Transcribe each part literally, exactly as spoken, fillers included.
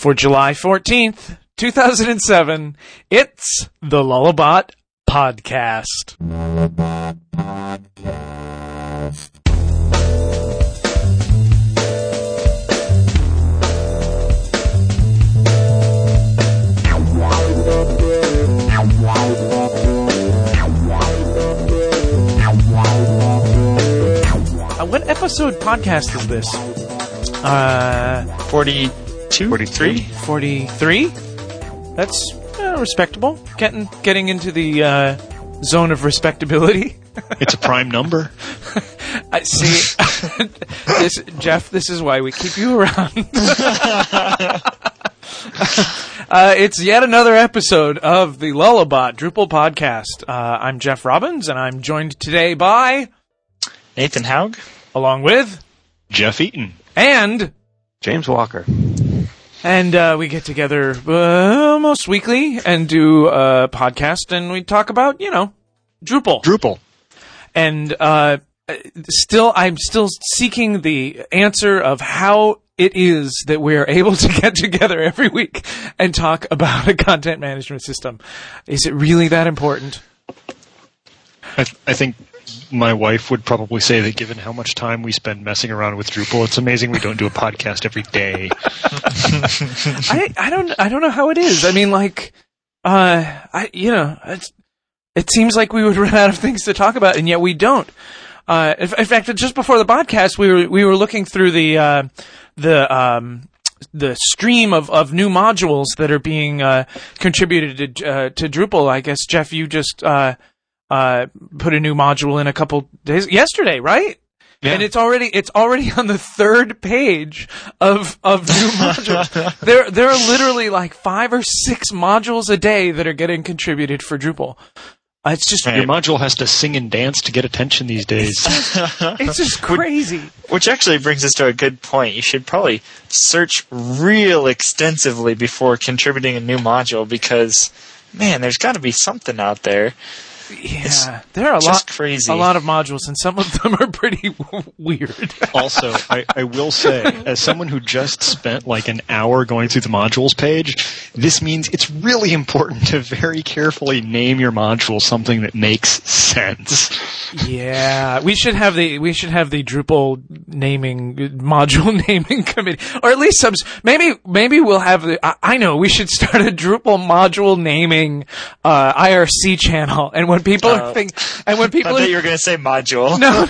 For July fourteenth, two thousand seven, it's the Lullabot Podcast. Lullabot Podcast. Uh, what episode podcast is this? Uh, forty-two? forty-three? forty-three? That's uh, respectable. Getting getting into the uh, zone of respectability. It's a prime number. I see. this, Jeff, this is why we keep you around. uh, it's yet another episode of the Lullabot Drupal Podcast. Uh, I'm Jeff Robbins, and I'm joined today by Nathan Haug, along with Jeff Eaton and James Walker. And uh, we get together uh, almost weekly and do a podcast, and we talk about, you know, Drupal. Drupal. And uh, still, I'm still seeking the answer of how it is that we are able to get together every week and talk about a content management system. Is it really that important? I, th- I think my wife would probably say that given how much time we spend messing around with Drupal, it's amazing we don't do a podcast every day. I, I don't I don't know how it is. I mean, like, uh, I you know, it's, it seems like we would run out of things to talk about, and yet we don't. Uh, in, in fact, just before the podcast, we were we were looking through the uh, the um, the stream of, of new modules that are being uh, contributed to uh, to Drupal. I guess Jeff, you just uh, uh, put a new module in a couple days yesterday, right? Yeah. And it's already it's already on the third page of of new modules. There there are literally like five or six modules a day that are getting contributed for Drupal. Uh, it's just your module has to sing and dance to get attention these days. It's just, it's just crazy. Which actually brings us to a good point. You should probably search real extensively before contributing a new module because, man, there's got to be something out there. Yeah, it's there are a lot, crazy. a lot of modules, and some of them are pretty weird. Also, I, I will say, as someone who just spent like an hour going through the modules page, this means it's really important to very carefully name your module something that makes sense. Yeah, we should have the we should have the Drupal naming module naming committee, or at least some. Maybe maybe we'll have the. I, I know we should start a Drupal module naming uh, I R C channel, and when people uh, are think, and when people I thought are, you were going to say module. No.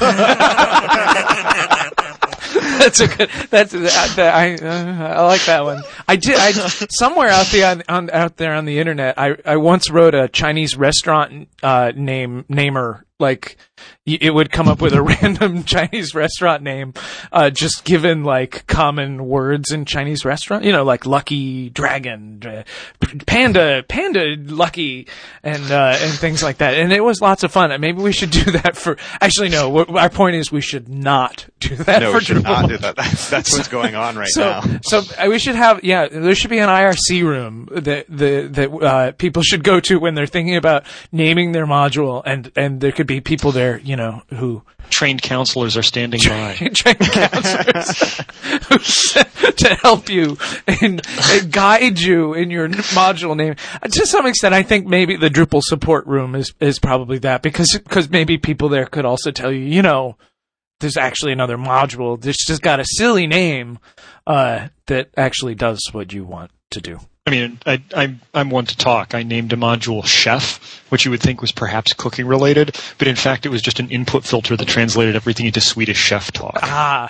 That's a good. That's uh, I. Uh, I like that one. I did. I somewhere out there on, on out there on the internet. I I once wrote a Chinese restaurant uh, name namer. Like, it would come up with a random Chinese restaurant name, uh, just given, like, common words in Chinese restaurant. You know, like Lucky Dragon, uh, Panda, Panda Lucky, and, uh, and things like that. And it was lots of fun. Maybe we should do that for, actually, no, what, our point is we should not do that no, for we should Drupal. not do that. That's, that's what's going on right so, now. So, uh, we should have, yeah, there should be an I R C room that, the, that, uh, people should go to when they're thinking about naming their module, and, and there could be people there, you know, who trained counselors are standing by. Trained counselors to help you and, and guide you in your module name. To some extent, I think maybe the Drupal support room is, is probably that, because because maybe people there could also tell you, you know, there's actually another module that's just got a silly name uh, that actually does what you want to do. I mean, I, I'm, I'm one to talk. I named a module Chef, which you would think was perhaps cooking related, but in fact it was just an input filter that translated everything into Swedish chef talk. Ah.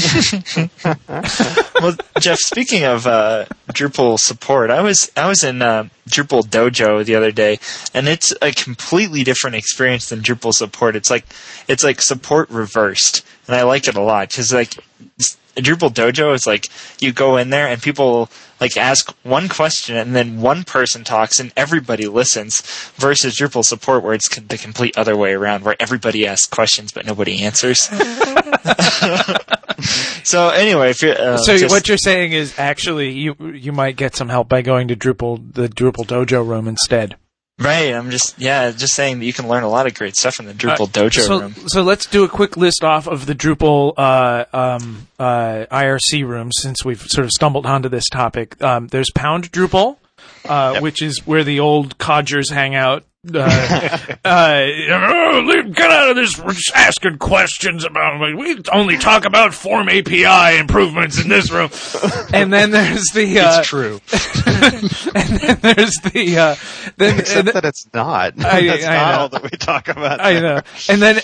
Well, Jeff, speaking of uh, Drupal support, I was I was in uh, Drupal Dojo the other day, and it's a completely different experience than Drupal support. It's like it's like support reversed, and I like it a lot because like Drupal Dojo is like you go in there and people like ask one question and then one person talks and everybody listens, versus Drupal support where it's the complete other way around, where everybody asks questions but nobody answers. So anyway, if you're, uh, so just, what you're saying is actually you you might get some help by going to Drupal the Drupal Dojo room instead. Right, I'm just yeah, just saying that you can learn a lot of great stuff in the Drupal uh, Dojo so, room. So let's do a quick list off of the Drupal uh, um, uh, I R C rooms since we've sort of stumbled onto this topic. Um, there's Pound Drupal, uh, yep. which is where the old codgers hang out. Uh, uh, oh, get out of this! We're just asking questions about. We only talk about Form A P I improvements in this room. And then there's the. Uh, it's true. And then there's the. Uh, then, Except and, that it's not. I, That's I not know. all that we talk about. I know. And then.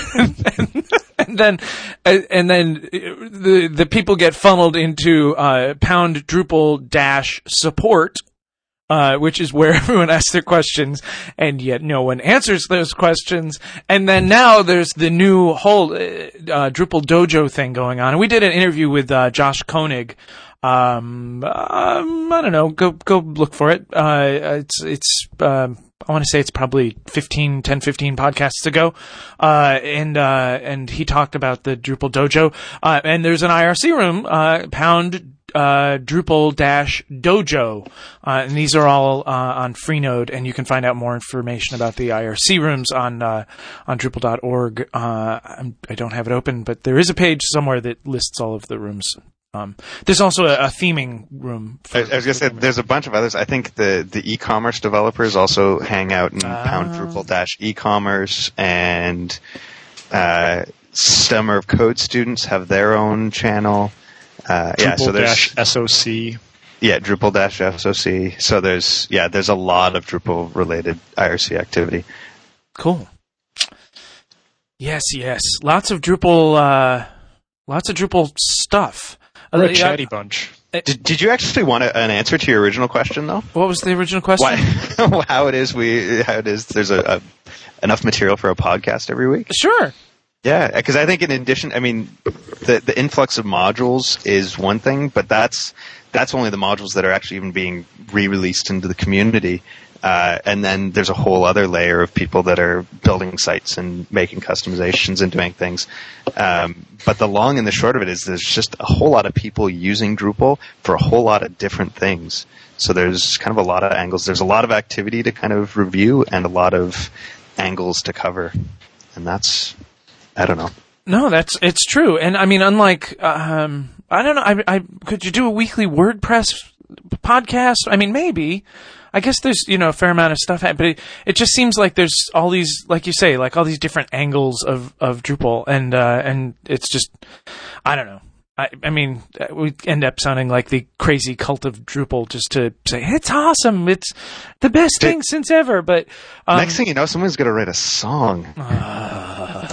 And then, and then the the people get funneled into uh, Pound Drupal dash support. Uh, which is where everyone asks their questions, and yet no one answers those questions. And then now there's the new whole uh, uh, Drupal Dojo thing going on. And we did an interview with uh, Josh Koenig. Um, um, I don't know. Go go look for it. Uh, it's it's. Um, I want to say it's probably fifteen, ten, fifteen podcasts ago. Uh, and, uh, and he talked about the Drupal Dojo. Uh, and there's an I R C room, uh, Pound Uh, Drupal dash Dojo, uh, and these are all uh, on Freenode, and you can find out more information about the I R C rooms on uh, on Drupal dot org. Uh, I'm, I don't have it open, but there is a page somewhere that lists all of the rooms. Um, there's also a, a theming room. For, I, I was going to say, there's a bunch of others. I think the, the e-commerce developers also hang out in uh, Pound Drupal dash e-commerce, and uh, Summer of Code students have their own channel. Uh, yeah, so there's S O C. Yeah, Drupal dash S O C. So there's yeah, there's a lot of Drupal related I R C activity. Cool. Yes, yes, lots of Drupal, uh, lots of Drupal stuff. We're a chatty bunch. Did, did you actually want a, an answer to your original question though? What was the original question? Why, how it is we how it is there's a, a enough material for a podcast every week? Sure. Yeah, because I think in addition, I mean, the the influx of modules is one thing, but that's that's only the modules that are actually even being re-released into the community. Uh, and then there's a whole other layer of people that are building sites and making customizations and doing things. Um, but the long and the short of it is there's just a whole lot of people using Drupal for a whole lot of different things. So there's kind of a lot of angles. There's a lot of activity to kind of review and a lot of angles to cover. And that's... I don't know. No, that's it's true, and I mean, unlike um, I don't know, I, I could you do a weekly WordPress podcast? I mean, maybe. I guess there's you know a fair amount of stuff, but it, it just seems like there's all these, like you say, like all these different angles of of Drupal, and uh, and it's just I don't know. I, I mean, we end up sounding like the crazy cult of Drupal just to say, it's awesome, it's the best thing it, since ever, but... Um, next thing you know, someone's going to write a song. Uh,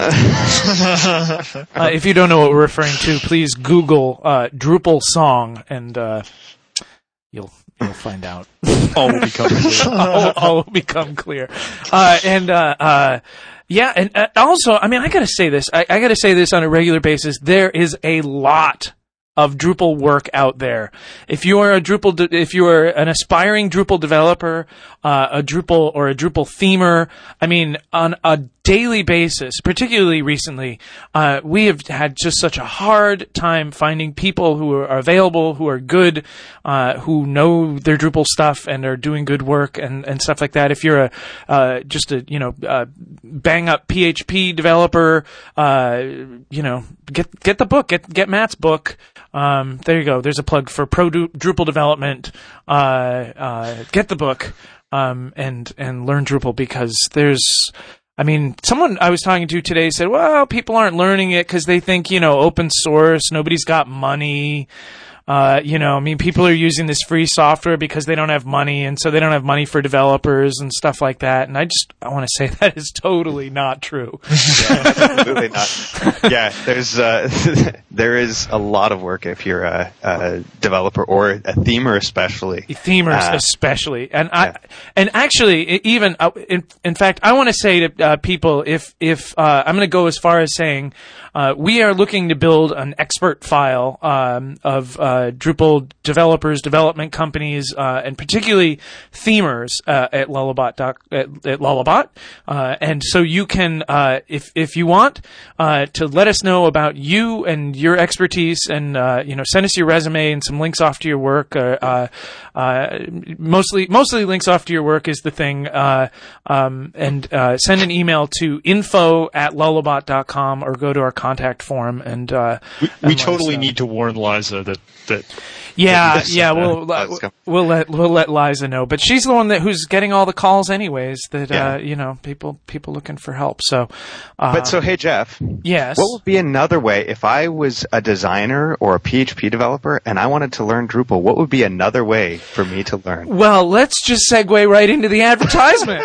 uh, if you don't know what we're referring to, please Google uh, Drupal song, and uh, you'll you'll find out. All will become clear. all, all will become clear. Uh, and... Uh, uh, Yeah, and uh, also, I mean, I gotta say this. I, I gotta say this on a regular basis. There is a lot of Drupal work out there. If you are a Drupal, de- if you are an aspiring Drupal developer, uh, a Drupal or a Drupal themer, I mean, on a daily basis, particularly recently, uh, we have had just such a hard time finding people who are available, who are good, uh, who know their Drupal stuff and are doing good work and, and stuff like that. If you're a, uh, just a, you know, uh, bang up P H P developer, uh, you know, get, get the book, get, get Matt's book. Um, there you go. There's a plug for pro Drupal development. Uh, uh, get the book, um, and, and learn Drupal, because there's, I mean, someone I was talking to today said, well, people aren't learning it because they think, you know, open source, nobody's got money. Uh, you know, I mean, people are using this free software because they don't have money, and so they don't have money for developers and stuff like that. And I just, I want to say that is totally not true. Yeah, absolutely not. Yeah, there's, uh, there is a lot of work if you're a, a developer or a themer especially. Themers uh, especially. And I, yeah. and actually, even, uh, in, in fact, I want to say to uh, people, if, if, uh, I'm going to go as far as saying, uh, we are looking to build an expert file, um, of, uh, uh, Drupal developers, development companies, uh, and particularly themers uh, at Lullabot doc, at, at Lullabot. Uh, and so you can, uh, if if you want, uh, to let us know about you and your expertise, and uh, you know, send us your resume and some links off to your work. Uh, uh, uh, mostly, mostly links off to your work is the thing. Uh, um, and uh, send an email to info at lullabot dot com or go to our contact form. And uh, we, and we totally need to warn Liza that that. Yeah, that yeah, we'll Let's go. we'll let we'll let Liza know, but she's the one that who's getting all the calls anyways. That Yeah. uh, you know, people people looking for help. So, uh, But so, hey, Jeff, yes, what would be another way if I was a designer or a P H P developer and I wanted to learn Drupal? What would be another way for me to learn? well, let's just segue right into the advertisement.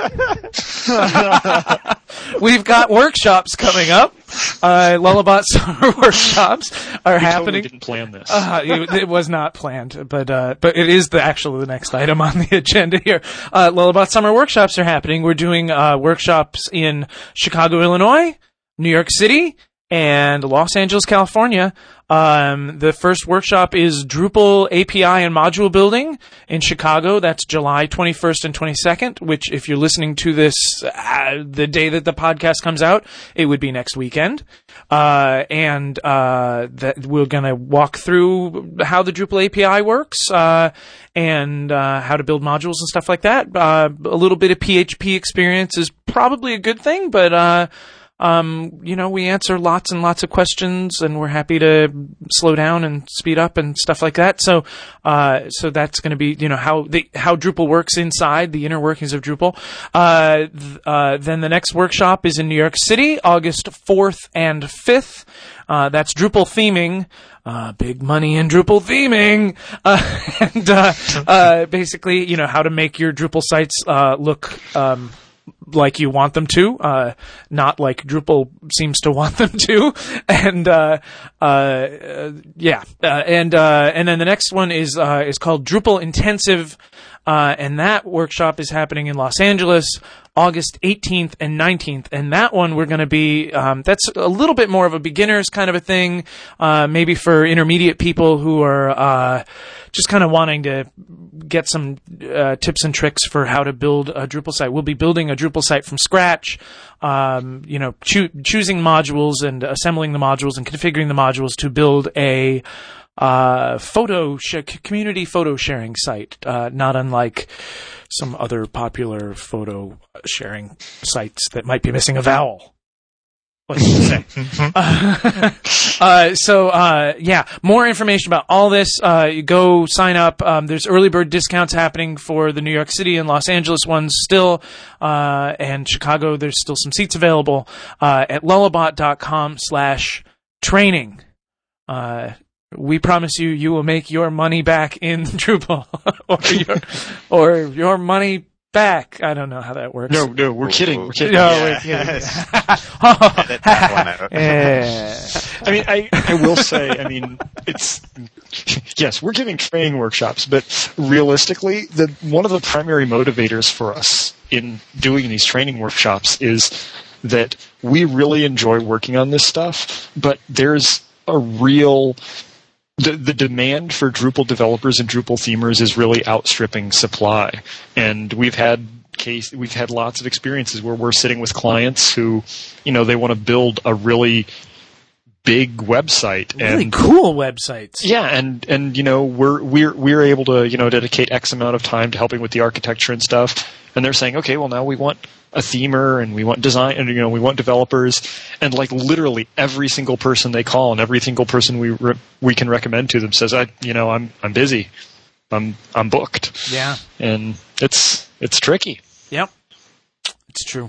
We've got workshops coming up. Uh, Lullabot summer workshops are We happening. totally didn't plan this. Uh, it, it was not planned, but uh, but it is the actually the next item on the agenda here. Uh, Lullabot summer workshops are happening. We're doing uh, workshops in Chicago, Illinois, New York City, and Los Angeles, California. Um, the first workshop is Drupal A P I and module building in Chicago. That's July twenty-first and twenty-second, which if you're listening to this uh, the day that the podcast comes out, it would be next weekend. Uh, and uh, that we're going to walk through how the Drupal A P I works, uh, and uh, how to build modules and stuff like that. Uh, a little bit of P H P experience is probably a good thing, but uh, Um, you know, we answer lots and lots of questions, and we're happy to slow down and speed up and stuff like that. So, uh, so that's going to be, you know, how the, how Drupal works inside, the inner workings of Drupal. Uh, th- uh, then the next workshop is in New York City, August fourth and fifth. Uh, that's Drupal theming. Uh, big money in Drupal theming. Uh, and, uh, uh, basically, you know, how to make your Drupal sites, uh, look, um, like you want them to, uh, not like Drupal seems to want them to. And, uh, uh, yeah. Uh, and, uh, and then the next one is, uh, is called Drupal Intensive. Uh, and that workshop is happening in Los Angeles, August eighteenth and nineteenth. And that one we're going to be, um, that's a little bit more of a beginner's kind of a thing, uh, maybe for intermediate people who are, uh, just kind of wanting to get some, uh, tips and tricks for how to build a Drupal site. We'll be building a Drupal site from scratch, um, you know, choo- choosing modules and assembling the modules and configuring the modules to build a, uh, photo sh- community photo sharing site, uh, not unlike some other popular photo sharing sites that might be missing a vowel. Let's just say. uh, uh, so, uh, yeah, more information about all this, uh, you go sign up. Um, there's early bird discounts happening for the New York City and Los Angeles ones still, uh, and Chicago, there's still some seats available, uh, at lullabot.com slash training. Uh, we promise you, you will make your money back in Drupal, or your, or your money back. I don't know how that works. No, no, we're kidding. We're kidding. No, Yeah. we're kidding. Yes. Edit that one out. Yeah. I mean, I, I will say, I mean, it's, yes, we're giving training workshops, but realistically, the, one of the primary motivators for us in doing these training workshops is that we really enjoy working on this stuff, but there's a real, the, the demand for Drupal developers and Drupal themers is really outstripping supply. And we've had case, we've had lots of experiences where we're sitting with clients who, you know, they want to build a really big website, Really and cool websites. yeah, and and you know we're we're we're able to you know dedicate X amount of time to helping with the architecture and stuff, and they're saying, okay, well now we want a themer and we want design and you know we want developers, and like literally every single person they call and every single person we re- we can recommend to them says, I you know I'm I'm busy, I'm I'm booked. Yeah. And it's it's tricky. Yep. It's true.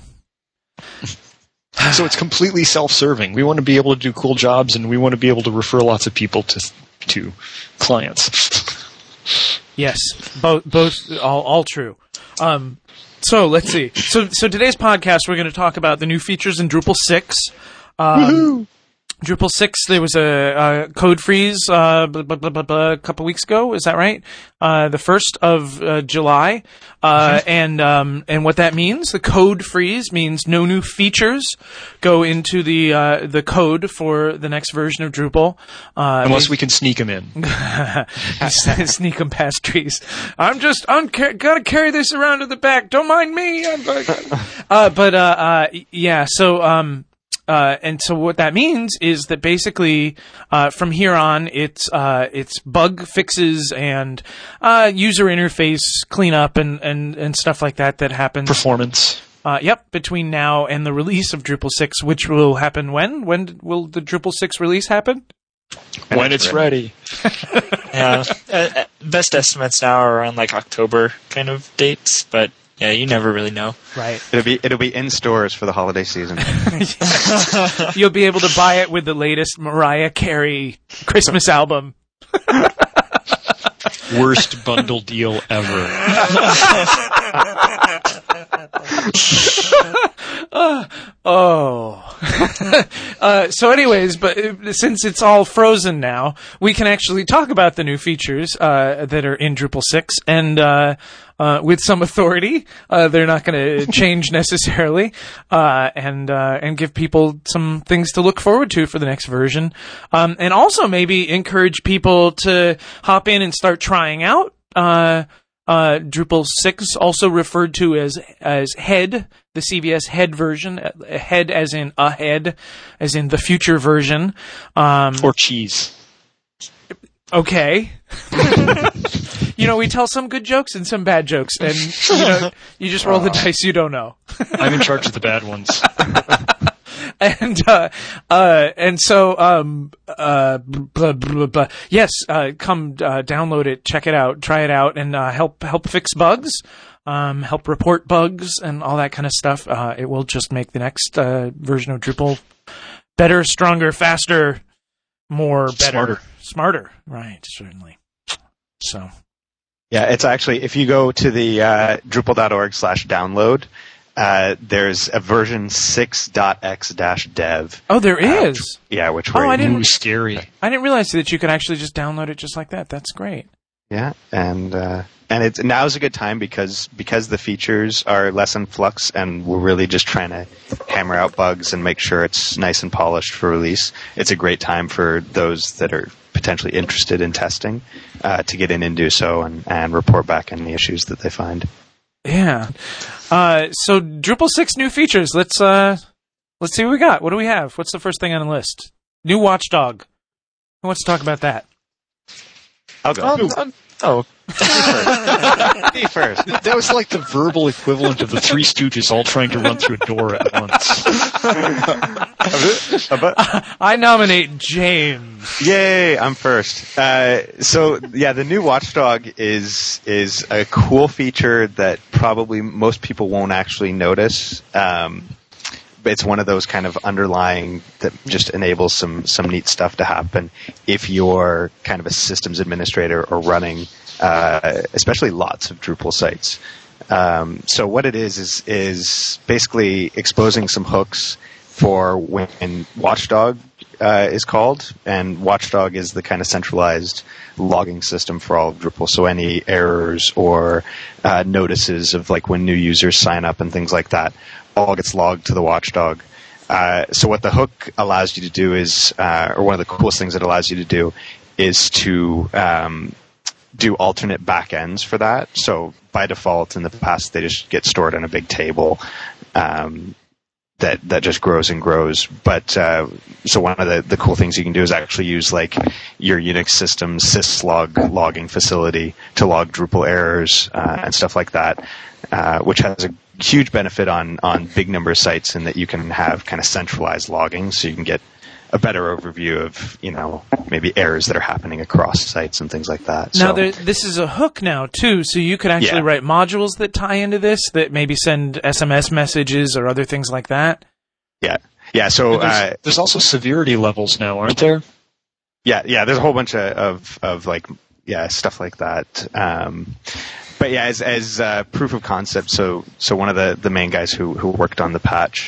So it's completely self-serving. We want to be able to do cool jobs, and we want to be able to refer lots of people to to clients. Yes. Both, both, all, all true. Um, so let's see. So, so today's podcast, we're going to talk about the new features in Drupal six. Um, Drupal six, there was a, a code freeze uh, blah, blah, blah, blah, blah, a couple weeks ago. Is that right? Uh, the first of uh, July, uh, mm-hmm. and um, and what that means, the code freeze means no new features go into the uh, the code for the next version of Drupal, uh, unless we can sneak them in. Sneak them past trees. I'm just I'm ca- gotta carry this around to the back. Don't mind me. I'm uh, but uh, uh, yeah, so. Um, Uh, and so what that means is that basically, uh, from here on, it's, uh, it's bug fixes and, uh, user interface cleanup and, and, and stuff like that that happens. Performance. Uh, yep, between now and the release of Drupal six, which will happen when? When will the Drupal six release happen? When it's ready. Yeah. Uh, best estimates now are around like October kind of dates, but yeah, you never really know. Right. It'll be it'll be in stores for the holiday season. You'll be able to buy it with the latest Mariah Carey Christmas album. Worst bundle deal ever. uh, oh. uh, so anyways, but uh, since it's all frozen now, we can actually talk about the new features uh, that are in Drupal six, and uh, uh, with some authority. Uh, they're not going to change necessarily, uh, and uh, and give people some things to look forward to for the next version, um, and also maybe encourage people to hop in and start trying out uh, uh, Drupal six, also referred to as as Head, the C V S Head version, Head as in ahead, as in the future version, um, or cheese. Okay. You know, we tell some good jokes and some bad jokes, and you know, you just roll the dice. You don't know. I'm in charge of the bad ones. And uh, uh, and so um, uh, blah, blah, blah. yes, uh, come uh, download it, check it out, try it out, and uh, help help fix bugs, um, help report bugs, and all that kind of stuff. Uh, it will just make the next uh, version of Drupal better, stronger, faster, more, better, smarter, smarter. Right, certainly. So. Yeah, it's actually, if you go to the uh, Drupal.org slash download, uh, there's a version six dot x dash dev. Oh, there is? Uh, yeah, which oh, we're I didn't, Ooh, scary. I didn't realize that you could actually just download it just like that. That's great. Yeah, and uh, and it's now's a good time because because the features are less in flux, and we're really just trying to hammer out bugs and make sure it's nice and polished for release. It's a great time for those that are potentially interested in testing uh, to get in and do so and, and report back any issues that they find. Yeah. Uh, so Drupal six new features. Let's uh, let's see what we got. What do we have? What's the first thing on the list? New Watchdog. Who wants to talk about that? I'll go. Um, um, oh. Me first. That was like the verbal equivalent of the Three Stooges all trying to run through a door at once. I nominate James. Yay, I'm first. Uh, so yeah, the new Watchdog is is a cool feature that probably most people won't actually notice. Um, it's one of those kind of underlying that just enables some some neat stuff to happen if you're kind of a systems administrator or running uh, especially lots of Drupal sites. Um, so what it is is is basically exposing some hooks for when Watchdog uh, is called, and Watchdog is the kind of centralized logging system for all of Drupal. So any errors or uh, notices of like when new users sign up and things like that all gets logged to the Watchdog. Uh, so what the hook allows you to do is, uh, or one of the coolest things it allows you to do is to um, do alternate backends for that. So by default, in the past, they just get stored in a big table um, that that just grows and grows. But uh, so one of the, the cool things you can do is actually use like your Unix system syslog logging facility to log Drupal errors uh, and stuff like that, uh, which has a huge benefit on, on big number of sites in that you can have kind of centralized logging, so you can get a better overview of, you know, maybe errors that are happening across sites and things like that. Now, so, there, this is a hook now, too, so you could actually Yeah. write modules that tie into this, that maybe send S M S messages or other things like that. yeah. Yeah, so... And there's, Uh, there's also severity levels now, aren't there? Yeah, yeah. There's a whole bunch of, of, of like, yeah, stuff like that. Um, but yeah, as as uh, proof of concept, so so one of the, the main guys who who worked on the patch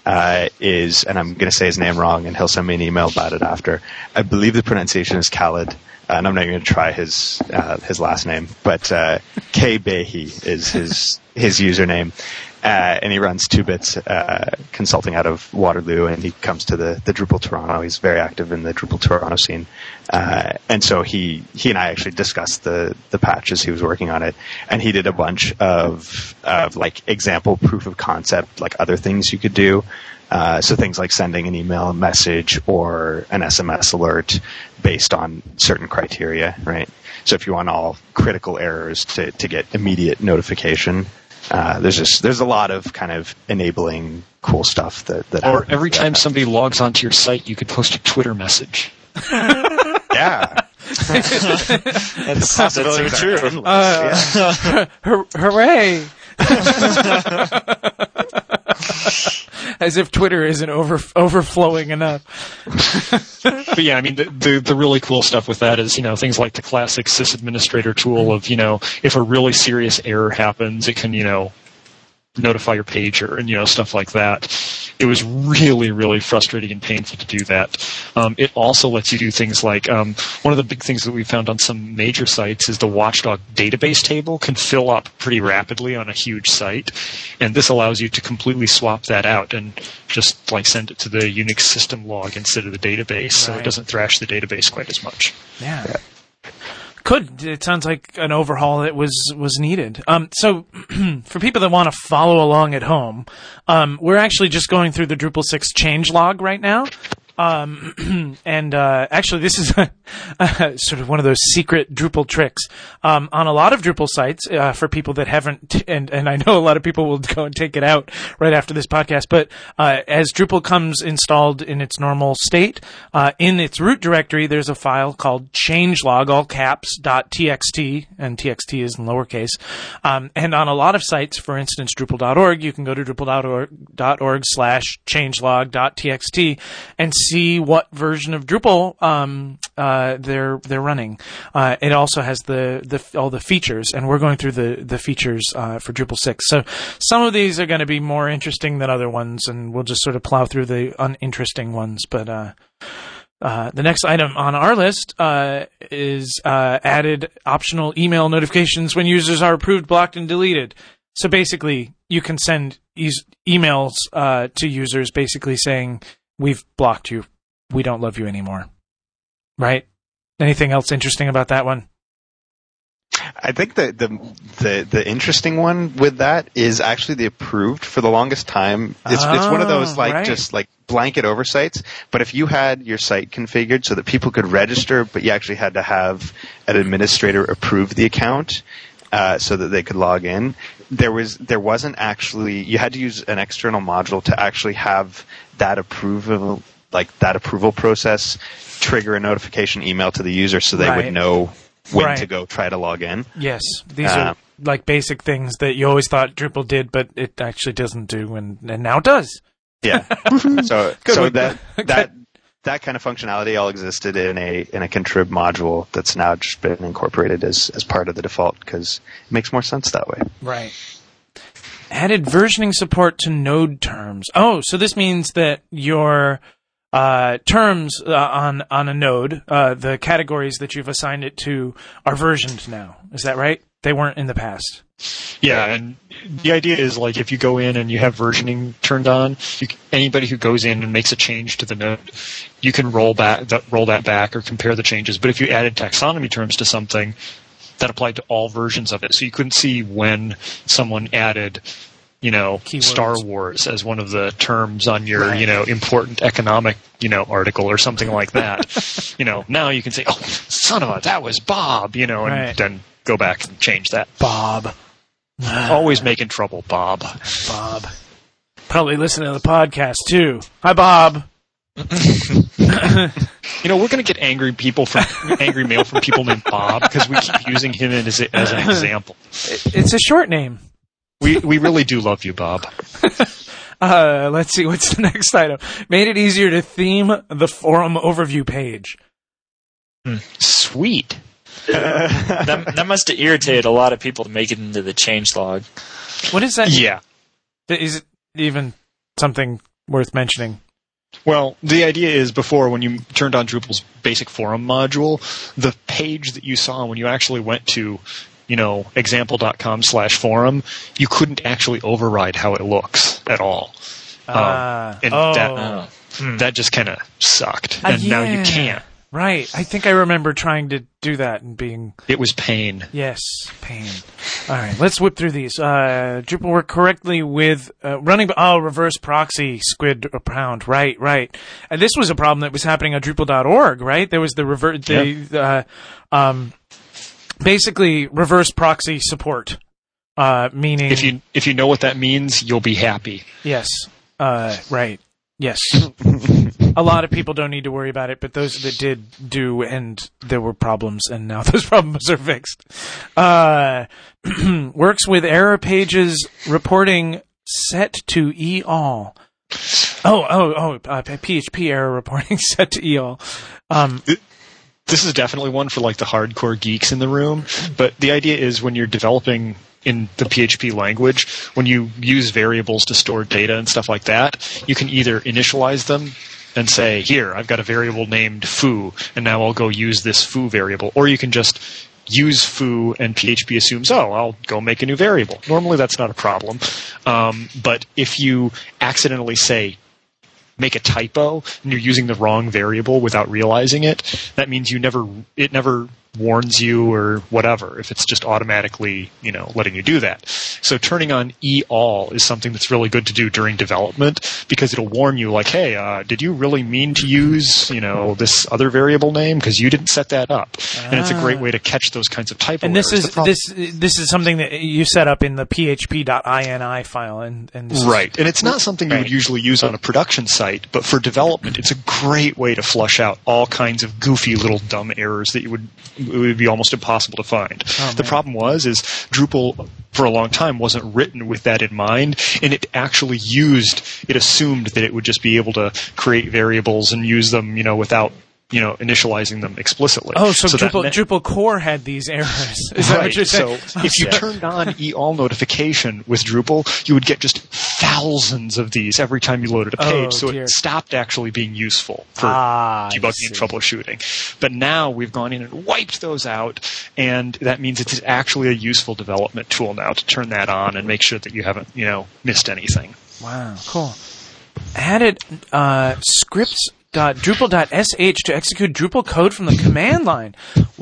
uh, is, and I'm going to say his name wrong, and he'll send me an email about it after. I believe the pronunciation is Khaled, uh, and I'm not going to try his uh, his last name, but uh, K Behi is his his username. Uh, and he runs Two Bits uh, Consulting out of Waterloo, and he comes to the, the Drupal Toronto. He's very active in the Drupal Toronto scene. Uh, and so he, he and I actually discussed the, the patches he was working on it. And he did a bunch of, of like example proof of concept, like other things you could do. Uh, so things like sending an email message or an S M S alert based on certain criteria, right? So if you want all critical errors to, to get immediate notification, Uh, there's just there's a lot of kind of enabling cool stuff that that. Or every time somebody logs onto your site, you could post a Twitter message. Yeah, That's, that's so true. Uh, yeah. hur- hooray! As if Twitter isn't over overflowing enough. But yeah, I mean, the, the the really cool stuff with that is, you know, things like the classic sysadministrator tool of, you know, if a really serious error happens, it can, you know, notify your pager and, you know, stuff like that. It was really, really frustrating and painful to do that. Um, it also lets you do things like, um, one of the big things that we found on some major sites is the Watchdog database table can fill up pretty rapidly on a huge site. And this allows you to completely swap that out and just like send it to the Unix system log instead of the database. So Right. it doesn't thrash the database quite as much. Yeah. Could. It sounds like an overhaul that was, was needed. Um, so for people that want to follow along at home, um, we're actually just going through the Drupal six changelog right now. Um, and, uh, actually this is a, a, sort of one of those secret Drupal tricks. Um, on a lot of Drupal sites, uh, for people that haven't, and, and I know a lot of people will go and take it out right after this podcast, but, uh, as Drupal comes installed in its normal state, uh, in its root directory, there's a file called changelog, all caps, dot txt, and txt is in lowercase. Um, and on a lot of sites, for instance, Drupal dot org, you can go to Drupal dot org slash changelog dot txt and see what version of Drupal um, uh, they're they're running. Uh, it also has the, the all the features, and we're going through the the features uh, for Drupal six. So some of these are going to be more interesting than other ones, and we'll just sort of plow through the uninteresting ones. But uh, uh, the next item on our list uh, is uh, added optional email notifications when users are approved, blocked, and deleted. So basically, you can send e- emails uh, to users basically saying, we've blocked you. We don't love you anymore. Right? Anything else interesting about that one? I think the, the the the interesting one with that is actually the approved. For the longest time, it's Oh, it's one of those like right. just like blanket oversights. But if you had your site configured so that people could register, but you actually had to have an administrator approve the account uh, so that they could log in, there was there wasn't actually you had to use an external module to actually have that approval like that approval process trigger a notification email to the user so they Right. would know when Right. to go try to log in. Yes. These Uh, are like basic things that you always thought Drupal did, but it actually doesn't do, and, and now it does. Yeah. so Good so one. that Good. that that kind of functionality all existed in a in a contrib module that's now just been incorporated as as part of the default because it makes more sense that way. Right. Added versioning support to node terms. Oh, so this means that your uh, terms uh, on on a node, uh, the categories that you've assigned it to, are versioned now. Is that right? They weren't in the past. Yeah, and the idea is like if you go in and you have versioning turned on, you, anybody who goes in and makes a change to the node, you can roll back that roll that back or compare the changes. But if you added taxonomy terms to something, that applied to all versions of it, so you couldn't see when someone added, you know, Keywords. Star Wars as one of the terms on your, Right. you know, important economic, you know, article or something like that. You know, now you can say, oh, son of a, that was Bob, you know, and Right. then go back and change that. Bob. Always making trouble, Bob. Bob. Probably listening to the podcast too. Hi, Bob. You know, we're going to get angry people from angry mail from people named Bob because we keep using him as, a, as an example. It's a short name. We we really do love you, Bob. Uh, let's see. What's the next item? Made it easier to theme the forum overview page. Sweet. that, that must have irritated a lot of people to make it into the changelog. What is that? Yeah. Is it even something worth mentioning? Well, the idea is before, when you turned on Drupal's basic forum module, the page that you saw when you actually went to, you know, example.com slash forum, you couldn't actually override how it looks at all. Uh, um, and oh. that, Hmm. that just kind of sucked. Uh, And now yeah. you can't. Right. I think I remember trying to do that and being... It was pain. Yes, pain. All right, let's whip through these. Uh, Drupal worked correctly with uh, running... Oh, reverse proxy, squid or pound. Right, right. And this was a problem that was happening on Drupal dot org, right? There was the reverse... The, uh, um, basically, reverse proxy support, uh, meaning... If you if you know what that means, you'll be happy. Yes. Uh, right. Yes. A lot of people don't need to worry about it, but those that did do, and there were problems, and now those problems are fixed. Uh, works with error pages reporting set to E all. Oh, oh, oh, uh, P H P error reporting set to E all. Um, This is definitely one for like the hardcore geeks in the room, but the idea is when you're developing in the P H P language, when you use variables to store data and stuff like that, you can either initialize them and say, here, I've got a variable named foo, and now I'll go use this foo variable. Or you can just use foo, and P H P assumes, oh, I'll go make a new variable. Normally that's not a problem. Um, but if you accidentally say, make a typo, and you're using the wrong variable without realizing it, that means you never it never warns you or whatever, if it's just automatically, you know, letting you do that. So turning on E all is something that's really good to do during development, because it'll warn you, like, hey, uh, did you really mean to use, you know, this other variable name? Because you didn't set that up. Ah. And it's a great way to catch those kinds of typo and this errors. is this this is something that you set up in the P H P dot ini file, and, and this right. Is, and it's not something you right. would usually use on a production site, but for development, it's a great way to flush out all kinds of goofy little dumb errors that you would it would be almost impossible to find. Oh, the problem was is Drupal for a long time wasn't written with that in mind, and it actually used it assumed that it would just be able to create variables and use them, you know, without, you know, initializing them explicitly. Oh, so, so Drupal, meant, Drupal core had these errors. Is that right. what you're saying? So if you turned on E all notification with Drupal, you would get just thousands of these every time you loaded a page. Oh, so dear. it stopped actually being useful for ah, debugging and troubleshooting. But now we've gone in and wiped those out, and that means it's actually a useful development tool now to turn that on and make sure that you haven't, you know, missed anything. Wow, cool. Added uh, scripts. Drupal.sh to execute Drupal code from the command line.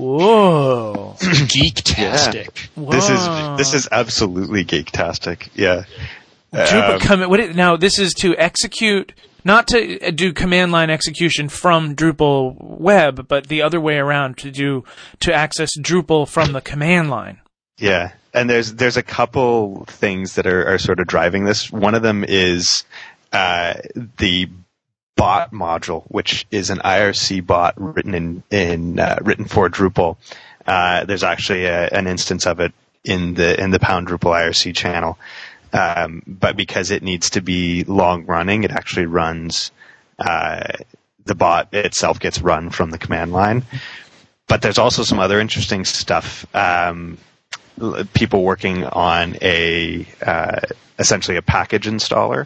Whoa. Geektastic. Whoa. This is this is absolutely geektastic. Yeah. Drupal Um, com- what it, now this is to execute, not to do command line execution from Drupal web, but the other way around, to do to access Drupal from the command line. Yeah, and there's there's a couple things that are, are sort of driving this. One of them is uh, the bot module, which is an I R C bot written in in uh, written for Drupal. Uh, there's actually a, an instance of it in the in the Pound Drupal I R C channel, um, but because it needs to be long running, it actually runs. Uh, the bot itself gets run from the command line. But there's also some other interesting stuff. Um, people working on a uh, essentially a package installer.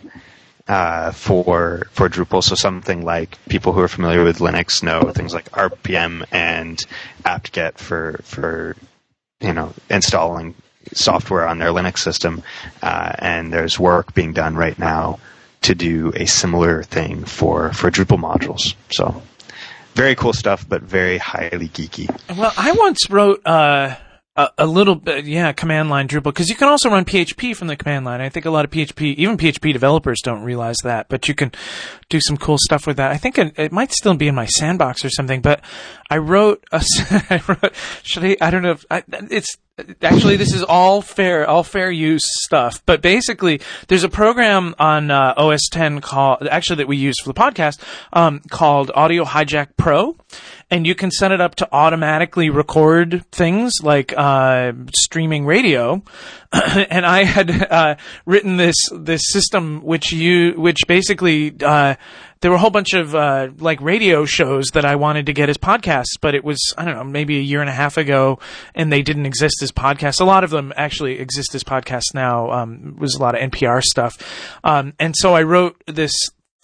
Uh, for for Drupal, so something like people who are familiar with Linux know things like R P M and apt-get for for you know installing software on their Linux system, uh, and there's work being done right now to do a similar thing for for Drupal modules. So very cool stuff, but very highly geeky. Well, I once wrote uh, a, a little bit, yeah, command line Drupal, because you can also run P H P from the command line. I think a lot of P H P, even P H P developers don't realize that, but you can do some cool stuff with that. I think it, it might still be in my sandbox or something, but I wrote a, I wrote, should I, I don't know if, I, it's, actually this is all fair, all fair use stuff, but basically there's a program on uh, O S ten called, actually that we use for the podcast, um, called Audio Hijack Pro. And you can set it up to automatically record things like uh, streaming radio. And I had uh, written this this system which you which basically uh, there were a whole bunch of uh, like radio shows that I wanted to get as podcasts, but it was I don't know maybe a year and a half ago, and they didn't exist as podcasts. A lot of them actually exist as podcasts now. Um, it was a lot of N P R stuff, um, and so I wrote this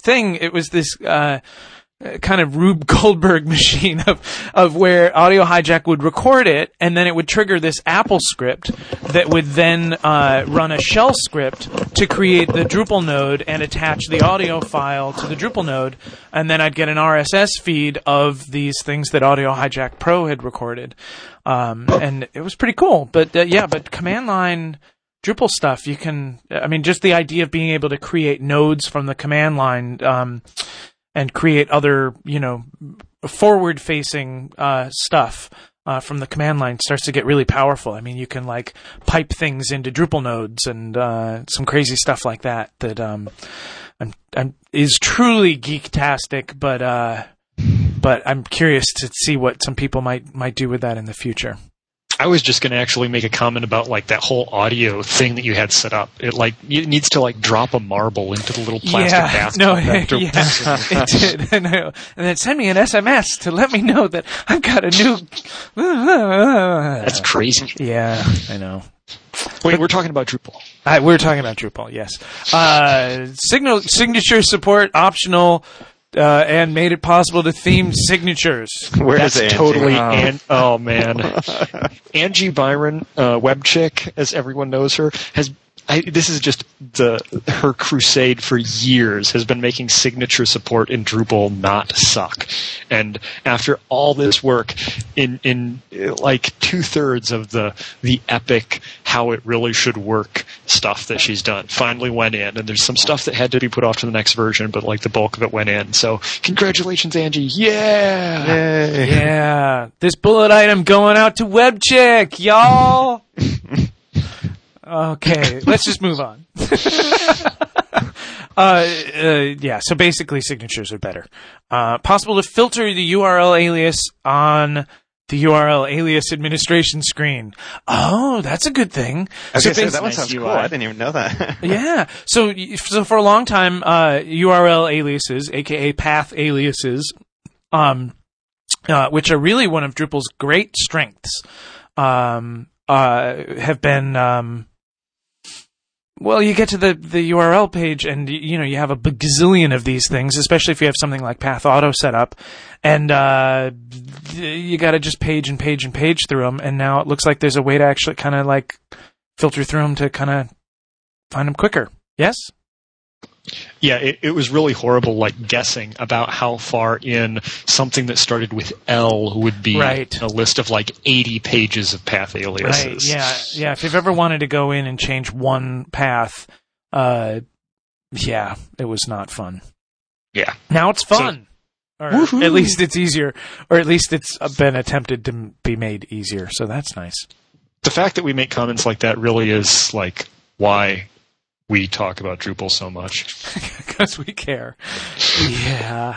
thing. It was this uh, kind of Rube Goldberg machine of of where Audio Hijack would record it, and then it would trigger this Apple script that would then uh, run a shell script to create the Drupal node and attach the audio file to the Drupal node, and then I'd get an R S S feed of these things that Audio Hijack Pro had recorded, um, and it was pretty cool. But uh, yeah, but command line Drupal stuff, you can, I mean, just the idea of being able to create nodes from the command line, um, and create other, you know, forward-facing uh, stuff uh, from the command line starts to get really powerful. I mean, you can, like, pipe things into Drupal nodes and uh, some crazy stuff like that that um, I'm, I'm, is truly geek-tastic, but, uh, but I'm curious to see what some people might might do with that in the future. I was just going to actually make a comment about like that whole audio thing that you had set up. It like it needs to like drop a marble into the little plastic yeah, bathtub. no, after- yeah, it did. I know. And then send me an S M S to let me know that I've got a new. That's crazy. Yeah, I know. Wait, we're talking about Drupal. Uh, we're talking about Drupal, yes. Uh, signal signature support optional. Uh, and made it possible to theme signatures. Where That's is Angie? totally Oh. An- oh man, Angie Byron, uh, web chick, as everyone knows her, has. I, this is just the her crusade for years has been making signature support in Drupal not suck, and after all this work, in in like two thirds of the the epic how it really should work stuff that she's done finally went in, and there's some stuff that had to be put off to the next version, but like the bulk of it went in. So congratulations, Angie! Yeah, Yay. Yeah, this bullet item going out to WebChick, y'all. Okay, let's just move on. uh, uh, yeah, so basically signatures are better. Uh, possible to filter the U R L alias on the U R L alias administration screen. Oh, that's a good thing. I was So gonna say, basi- that one nice sounds U cool. I. I didn't even know that. Yeah. So, y- so for a long time, uh, U R L aliases, aka path aliases, um, uh, which are really one of Drupal's great strengths, um, uh, have been, um, well, you get to the, the U R L page and, you know, you have a gazillion of these things, especially if you have something like Path Auto set up, and uh, you got to just page and page and page through them, and now it looks like there's a way to actually kind of like filter through them to kind of find them quicker. Yes? yeah. It, it was really horrible, like guessing about how far in something that started with L would be Right. a list of like eighty pages of path aliases. Right, yeah, yeah. If you've ever wanted to go in and change one path, uh, yeah, it was not fun. Yeah. Now it's fun. or Woohoo. at least it's easier, or at least it's been attempted to be made easier, so that's nice. The fact that we make comments like that really is like why we talk about Drupal so much. Because we care. Yeah.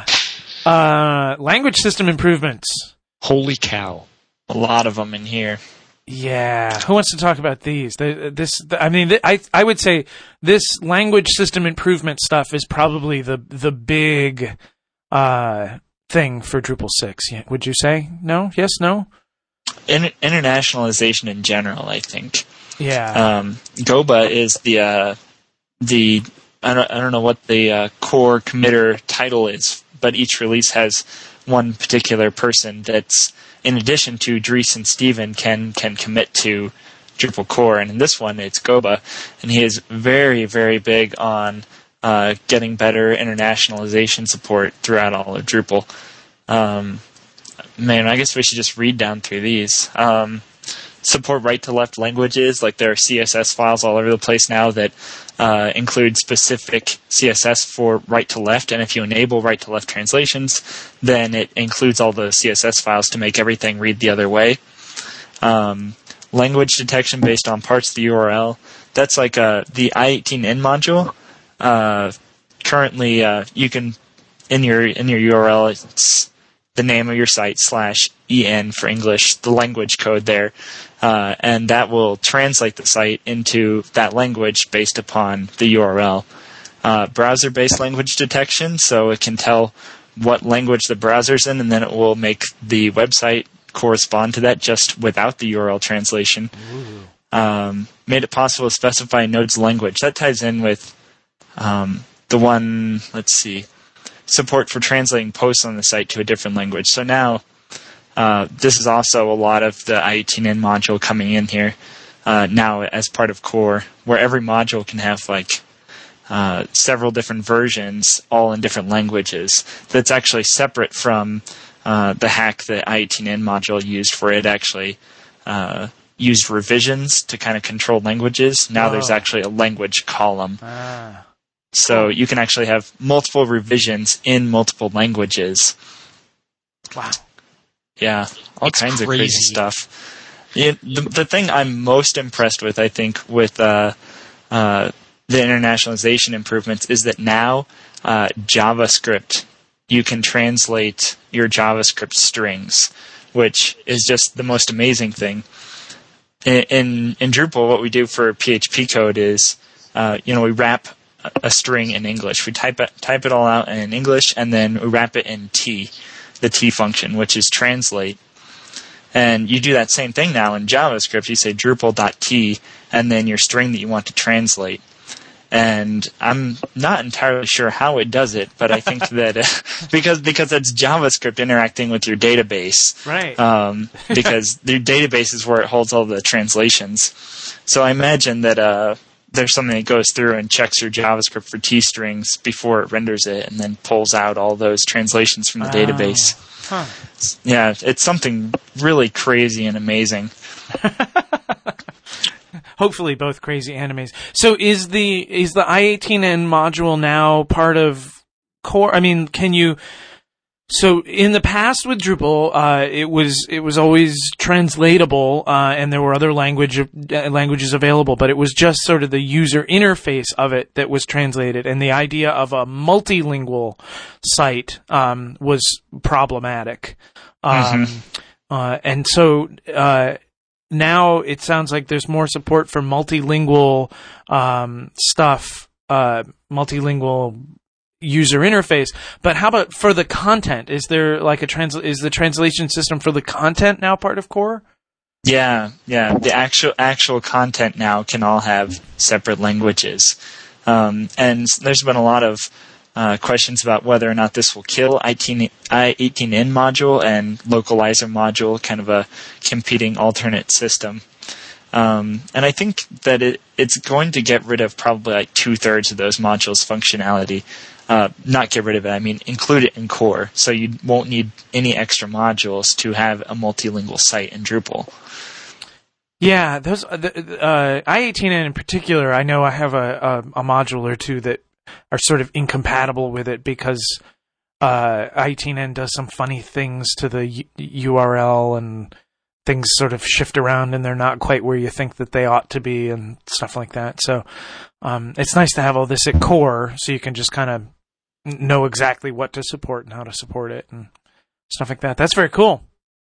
Uh, language system improvements. Holy cow. A lot of them in here. Yeah. Who wants to talk about these? The, this, the, I mean, th- I I would say this language system improvement stuff is probably the the big uh, thing for Drupal six. Yeah, would you say? No? Yes? No? In- internationalization in general, I think. Yeah. Um, Goba is the uh, the I don't I don't know what the uh, core committer title is, but each release has one particular person that's, in addition to Dries and Steven, can can commit to Drupal core, and in this one it's Goba, and he is very very big on uh, getting better internationalization support throughout all of Drupal. Um, man, I guess we should just read down through these. Um, support right-to-left languages, like there are C S S files all over the place now that uh, include specific C S S for right-to-left, and if you enable right-to-left translations, then it includes all the C S S files to make everything read the other way. Um, language detection based on parts of the U R L. That's like uh, the I eighteen N module. Uh, currently, uh, you can, in your in your U R L, it's the name of your site slash en for English, the language code there, uh, and that will translate the site into that language based upon the U R L. Uh, browser-based language detection, so it can tell what language the browser's in, and then it will make the website correspond to that just without the U R L translation. Um, made it possible to specify a node's language. That ties in with um, the one, let's see, support for translating posts on the site to a different language. So now, uh, this is also a lot of the I eighteen N module coming in here uh, now as part of core, where every module can have like uh, several different versions, all in different languages. That's actually separate from uh, the hack that I eighteen N module used, where it actually uh, used revisions to kind of control languages. Now oh. there's actually a language column. Ah. So you can actually have multiple revisions in multiple languages. Wow. Yeah, all It's kinds crazy. of crazy stuff. Yeah, the, the thing I'm most impressed with, I think, with uh, uh, the internationalization improvements is that now uh, JavaScript, you can translate your JavaScript strings, which is just the most amazing thing. In, in, in Drupal, what we do for P H P code is, uh, you know, we wrap a string in English. We type it, type it all out in English, and then we wrap it in T, the T function, which is translate. And you do that same thing now in JavaScript. You say Drupal.t, and then your string that you want to translate. And I'm not entirely sure how it does it, but I think that uh, because because it's JavaScript interacting with your database, Right. Um, because your database is where it holds all the translations. So I imagine that uh, there's something that goes through and checks your JavaScript for T strings before it renders it, and then pulls out all those translations from the Oh. database. Huh. Yeah, it's something really crazy and amazing. Hopefully both crazy animes. So is the is the I eighteen N module now part of core? I mean, can you so in the past with Drupal, uh, it was it was always translatable, uh, and there were other language uh, languages available, but it was just sort of the user interface of it that was translated, and the idea of a multilingual site um, was problematic. Um, Mm-hmm. uh, and so uh, now it sounds like there's more support for multilingual um, stuff, uh, multilingual user interface. But how about for the content? Is there like a trans? Is the translation system for the content now part of core? Yeah, yeah. The actual actual content now can all have separate languages, um, and there's been a lot of uh, questions about whether or not this will kill I eighteen N module and localizer module, kind of a competing alternate system. Um, and I think that it, it's going to get rid of probably like two thirds of those modules' functionality. Uh, not get rid of it, I mean include it in core, so you won't need any extra modules to have a multilingual site in Drupal. Yeah, those uh, the, uh, I eighteen N in particular. I know I have a, a a module or two that are sort of incompatible with it because uh, I eighteen N does some funny things to the U- URL and things sort of shift around and they're not quite where you think that they ought to be and stuff like that. So um, it's nice to have all this at core so you can just kind of know exactly what to support and how to support it and stuff like that. That's very cool.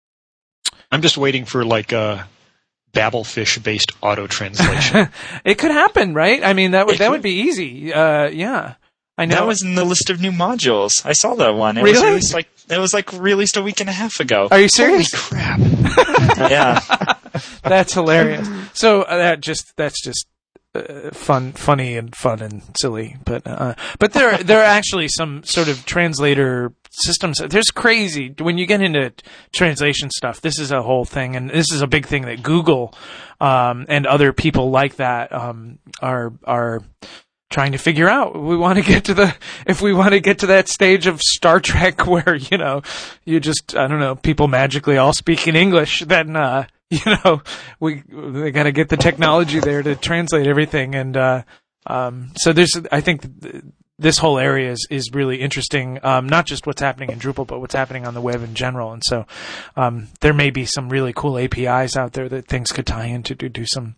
I'm just waiting for like a Babelfish-based auto translation. It could happen, right? I mean, that would It that could. would be easy. Uh, yeah, I know. That was in the list of new modules. I saw that one. It was Really? released like it was like released a week and a half ago. Are you serious? Crap. Yeah. That's hilarious. So uh, that just that's just uh, fun, funny, and fun and silly. But uh, but there there are actually some sort of translator systems. There's crazy when you get into translation stuff. This is a whole thing, and this is a big thing that Google um, and other people like that um, are are. trying to figure out. We want to get to the, if we want to get to that stage of Star Trek where, you know, you just, I don't know, people magically all speak in English, then, uh, you know, we, they got to get the technology there to translate everything. And, uh, um, so there's, I think th- this whole area is, is really interesting. Um, not just what's happening in Drupal, but what's happening on the web in general. And so, um, there may be some really cool A P Is out there that things could tie into to do some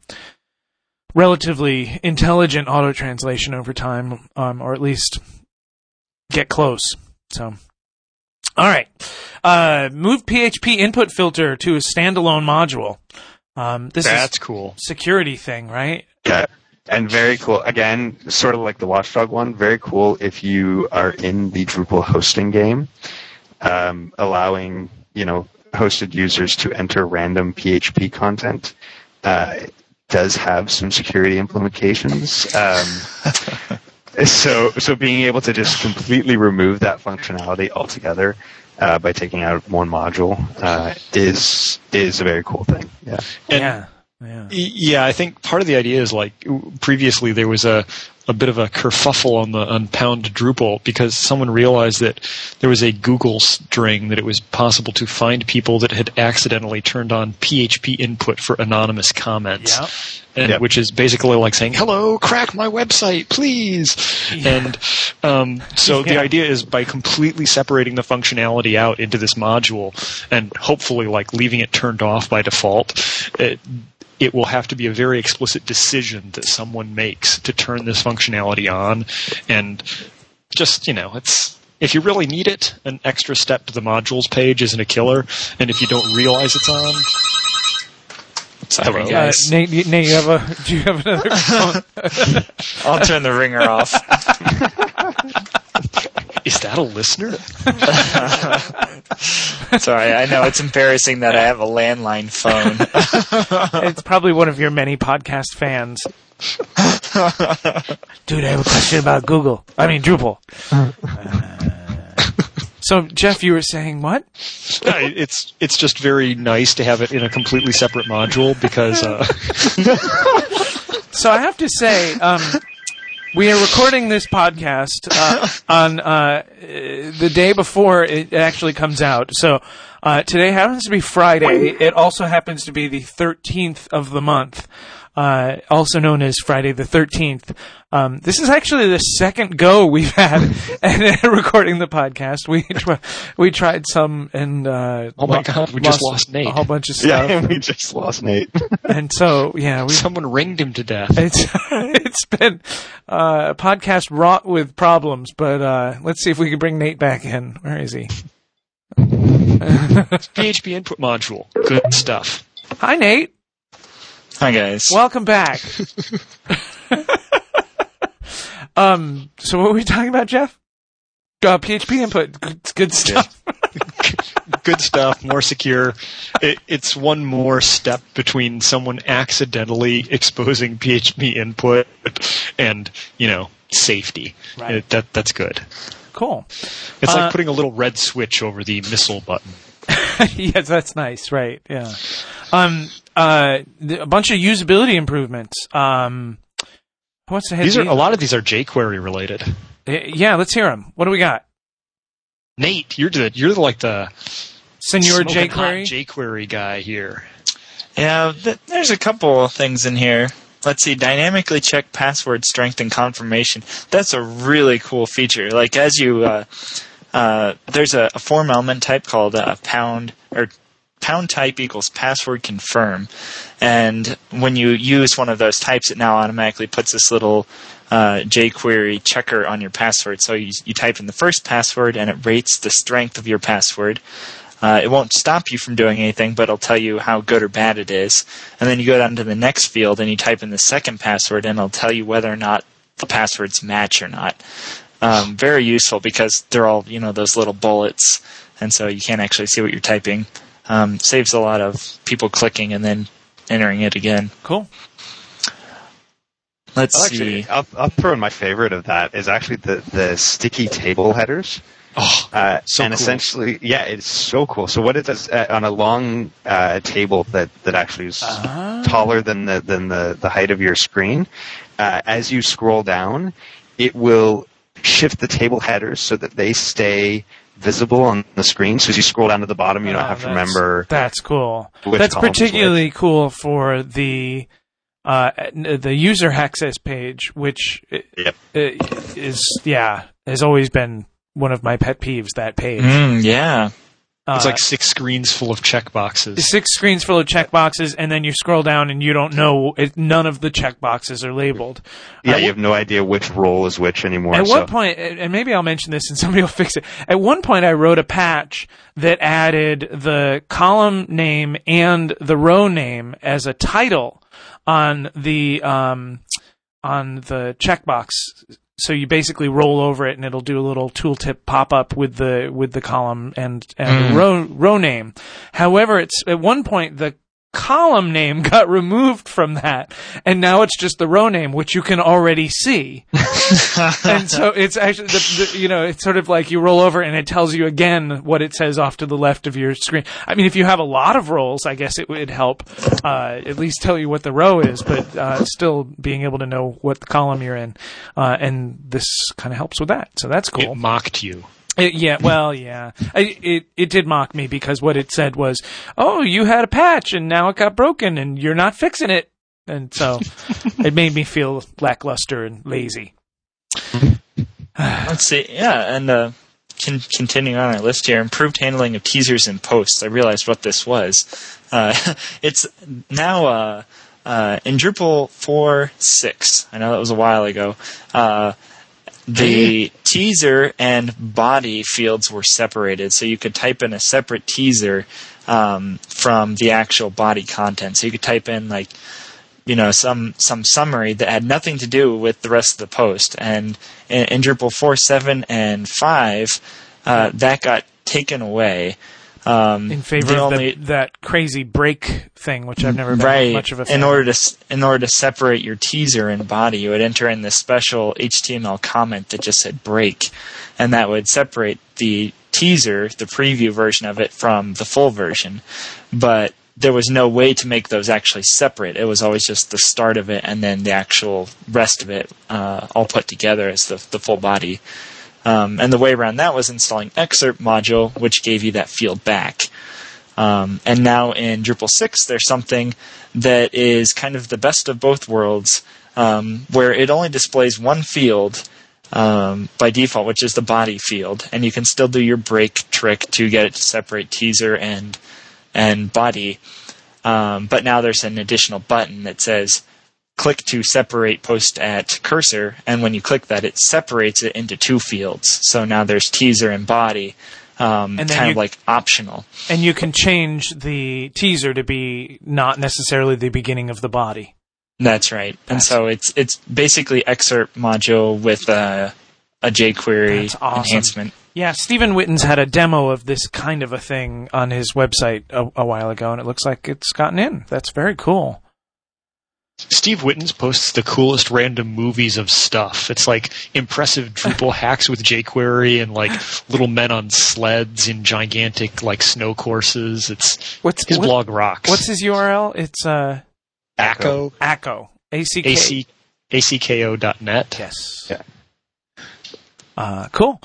relatively intelligent auto translation over time, um, or at least get close. So, all right, uh, move P H P input filter to a standalone module. Um, this That's is cool. security thing, right? Yeah, and very cool. Again, sort of like the Watchdog one. Very cool if you are in the Drupal hosting game, um, allowing you know hosted users to enter random P H P content. Uh, does have some security implications. Um, So, so being able to just completely remove that functionality altogether uh, by taking out one module uh, is is a very cool thing. Yeah. And yeah. Yeah. Yeah, I think part of the idea is like previously there was a, a bit of a kerfuffle on the on Pound Drupal because someone realized that there was a Google string that it was possible to find people that had accidentally turned on P H P input for anonymous comments. Yep. And Yep. which is basically like saying, "Hello, crack my website, please." Yeah. And um, so the Yeah. idea is by completely separating the functionality out into this module and hopefully like leaving it turned off by default, it, it will have to be a very explicit decision that someone makes to turn this functionality on. And just, you know, it's if you really need it, an extra step to the modules page isn't a killer. And if you don't realize it's on, Sorry, Hello. Uh, guys. Nate, you- Nate, you have a? Do you have another phone? I'll turn the ringer off. is that a listener? Sorry, I know it's embarrassing that I have a landline phone. It's probably one of your many podcast fans. Dude, I have a question about Google. I mean, Drupal. Uh, so, Jeff, you were saying what? No, it's it's just very nice to have it in a completely separate module because uh, So I have to say, um, we are recording this podcast uh, on uh, the day before it actually comes out. So uh, today happens to be Friday. It also happens to be the thirteenth of the month, uh, also known as Friday the thirteenth. Um, this is actually the second go we've had at recording the podcast. We tr- we tried some and uh, Oh my lo- God, we just lost Nate. a whole bunch of stuff. Yeah, we just lost Nate. And so yeah, we someone ringed him to death. it's it's been uh, a podcast wrought with problems, but uh, let's see if we can bring Nate back in. Where is he? P H P input module, good stuff. Hi, Nate. Hi, guys. Welcome back. um. So what were we talking about, Jeff? Uh, P H P input. Good, good stuff. Good stuff, more secure. It, it's one more step between someone accidentally exposing P H P input and, you know, safety. Right. It, that that's good. Cool. It's Uh, like putting a little red switch over the missile button. Yes, that's nice. Right. Yeah. Um. Uh. th- A bunch of usability improvements. Um. Who wants to hit These are these? a lot of these are jQuery related. Uh, Yeah. Let's hear them. What do we got? Nate, you're the you're the, like the Senor smoking hot jQuery. jQuery guy here. Yeah, th- there's a couple of things in here. Let's see, dynamically check password strength and confirmation. That's a really cool feature. Like as you, uh, uh, there's a, a form element type called uh, pound or pound type equals password confirm, and when you use one of those types, it now automatically puts this little uh, jQuery checker on your password. So you, you type in the first password, and it rates the strength of your password. Uh, it won't stop you from doing anything, but it'll tell you how good or bad it is. And then you go down to the next field and you type in the second password, and it'll tell you whether or not the passwords match or not. Um, very useful because they're all, you know, those little bullets, and so you can't actually see what you're typing. Um, saves a lot of people clicking and then entering it again. Cool. Let's I'll see. actually, I'll, I'll throw in my favorite of that is actually the, the sticky table headers. Oh, Uh, So and cool. essentially, yeah, it's so cool. So what it does uh, on a long uh, table that, that actually is Ah. taller than the than the, the height of your screen, uh, as you scroll down, it will shift the table headers so that they stay visible on the screen. So as you scroll down to the bottom, you don't Oh, have to that's- remember. That's cool. which That's columns particularly cool for the uh, the user access page, which i- Yep. i- is yeah has always been one of my pet peeves. That page. Mm, yeah. Uh, it's like six screens full of checkboxes. six screens full of checkboxes, and then you scroll down and you don't know it, none of the checkboxes are labeled. Yeah, Uh, you have no idea which role is which anymore. At so. one point, and maybe I'll mention this and somebody will fix it. At one point, I wrote a patch that added the column name and the row name as a title on the um, on the checkbox. So you basically roll over it, and it'll do a little tooltip pop up with the with the column and and Mm. the row row name. However, it's at one point the column name got removed from that, and now it's just the row name, which you can already see. And so it's actually, the, the, you know, it's sort of like you roll over and it tells you again what it says off to the left of your screen. I mean, if you have a lot of rows, I guess it would help uh, at least tell you what the row is, but uh, still being able to know what the column you're in. Uh, and this kind of helps with that. So that's cool. It mocked you. It, yeah, well, yeah. I, it it did mock me because what it said was, "Oh, you had a patch and now it got broken and you're not fixing it," and so it made me feel lackluster and lazy. Let's see, yeah, and uh, con- continuing on our list here, improved handling of teasers and posts. I realized what this was. Uh, it's now uh, uh, in Drupal four point six. I know that was a while ago. Uh, The teaser and body fields were separated, so you could type in a separate teaser um, from the actual body content. So you could type in, like, you know, some some summary that had nothing to do with the rest of the post. And in, in Drupal four point seven and five, uh, that got taken away. Um, in favor of only, the, that crazy break thing, which I've never been right, much of a fan. In order to in order to separate your teaser and body, you would enter in this special H T M L comment that just said break, and that would separate the teaser, the preview version of it, from the full version. But there was no way to make those actually separate. It was always just the start of it and then the actual rest of it uh, all put together as the the full body. Um, and the way around that was installing Excerpt module, which gave you that field back. Um, and now in Drupal six, there's something that is kind of the best of both worlds, um, where it only displays one field um, by default, which is the body field. And you can still do your break trick to get it to separate teaser and and body. Um, but now there's an additional button that says click to separate post at cursor, and when you click that, it separates it into two fields. So now there's teaser and body, um, And then kind you- of like optional. And you can change the teaser to be not necessarily the beginning of the body. That's right. And That's- so it's it's basically Excerpt module with a, a jQuery That's awesome. enhancement. Yeah, Stephen Witten's had a demo of this kind of a thing on his website a, a while ago, and it looks like it's gotten in. That's very cool. Steve Wittens posts the coolest random movies of stuff. It's like impressive Drupal hacks with jQuery and like little men on sleds in gigantic like snow courses. It's What's his what- blog rocks. What's his U R L? It's uh, Acko? Acko. A C K. A C A C K O dot net. Yes. Yeah. Uh, cool.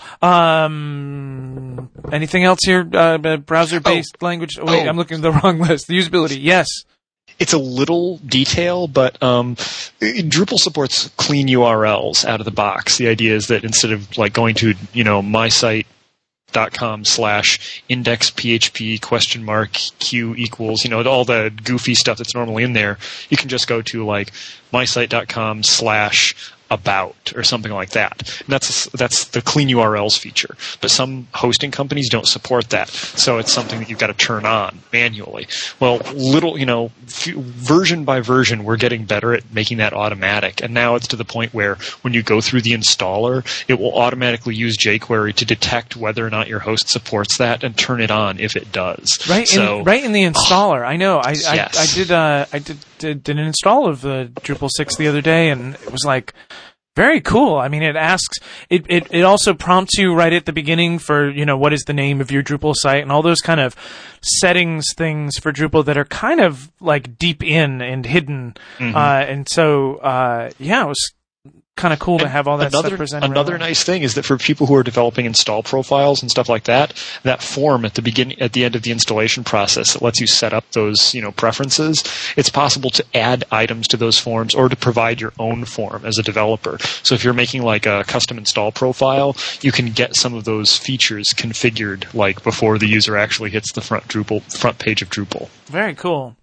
Um, anything else here? Uh, browser-based language? Oh, wait, Oh. I'm looking at the wrong list. The usability. Yes. It's a little detail, but um, Drupal supports clean U R Ls out of the box. The idea is that instead of like going to, you know, mysite.com slash index php question mark q equals, you know, all the goofy stuff that's normally in there, you can just go to like mysite.com slash about or something like that. And that's that's the clean U R Ls feature. But some hosting companies don't support that, so it's something that you've got to turn on manually. Well, little, you know, f- version by version, we're getting better at making that automatic, and now it's to the point where when you go through the installer, it will automatically use jQuery to detect whether or not your host supports that and turn it on if it does. Right. So, in, right in the installer. I know. I, I, Yes. I did. Uh, I did, did did an install of uh, Drupal six the other day, and it was like. Very cool. I mean, it asks, it, it, it also prompts you right at the beginning for, you know, what is the name of your Drupal site and all those kind of settings things for Drupal that are kind of like deep in and hidden. Mhm. Uh, and so, uh, yeah, it was kind of cool to have all that another, stuff presented. Another right away. nice thing is that for people who are developing install profiles and stuff like that, that form at the beginning, at the end of the installation process, that lets you set up those, you know, preferences. It's possible to add items to those forms or to provide your own form as a developer. So if you're making like a custom install profile, you can get some of those features configured like before the user actually hits the front Drupal front page of Drupal. Very cool.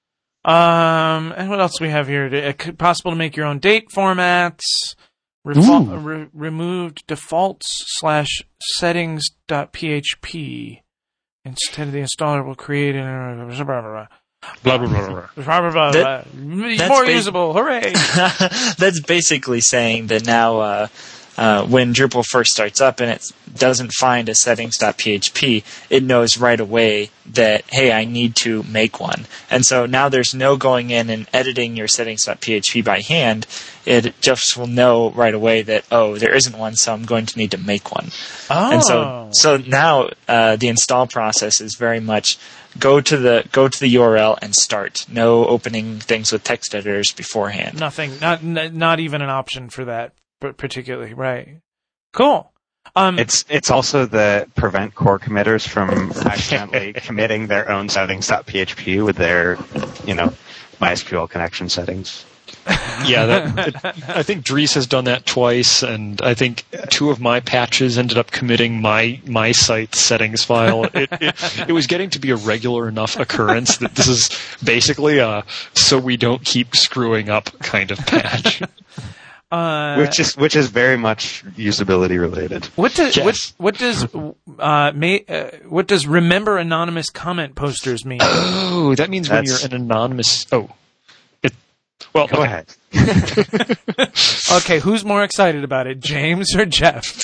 Um, and what else do we have here? It could possible to make your own date formats. Refo- re- removed defaults slash settings dot php. Instead of the installer will create an blah blah blah Blah, blah, blah, blah. blah blah blah. That- blah. that's More ba- usable. Hooray! That's basically saying that now uh, uh, when Drupal first starts up and it doesn't find a settings.php, it knows right away that, hey, I need to make one. And so now there's no going in and editing your settings.php by hand. It just will know right away that, oh, there isn't one, so I'm going to need to make one. Oh. And so, so now uh, the install process is very much go to the go to the U R L and start. No opening things with text editors beforehand. Nothing. Not n- not even an option for that, but particularly right. Cool. Um, It's it's also the prevent core committers from accidentally committing their own settings.php with their, you know, MySQL connection settings. Yeah, that, it, I think Dries has done that twice, and I think two of my patches ended up committing my my site settings file. It, it, it was getting to be a regular enough occurrence that this is basically a so we don't keep screwing up kind of patch. uh, Which is which is very much usability related. What does Yes. what what does uh, may, uh, what does remember anonymous comment posters mean? Oh, that means when That's- you're an anonymous. Oh, it. Well, Go okay. ahead. Okay, who's more excited about it, James or Jeff?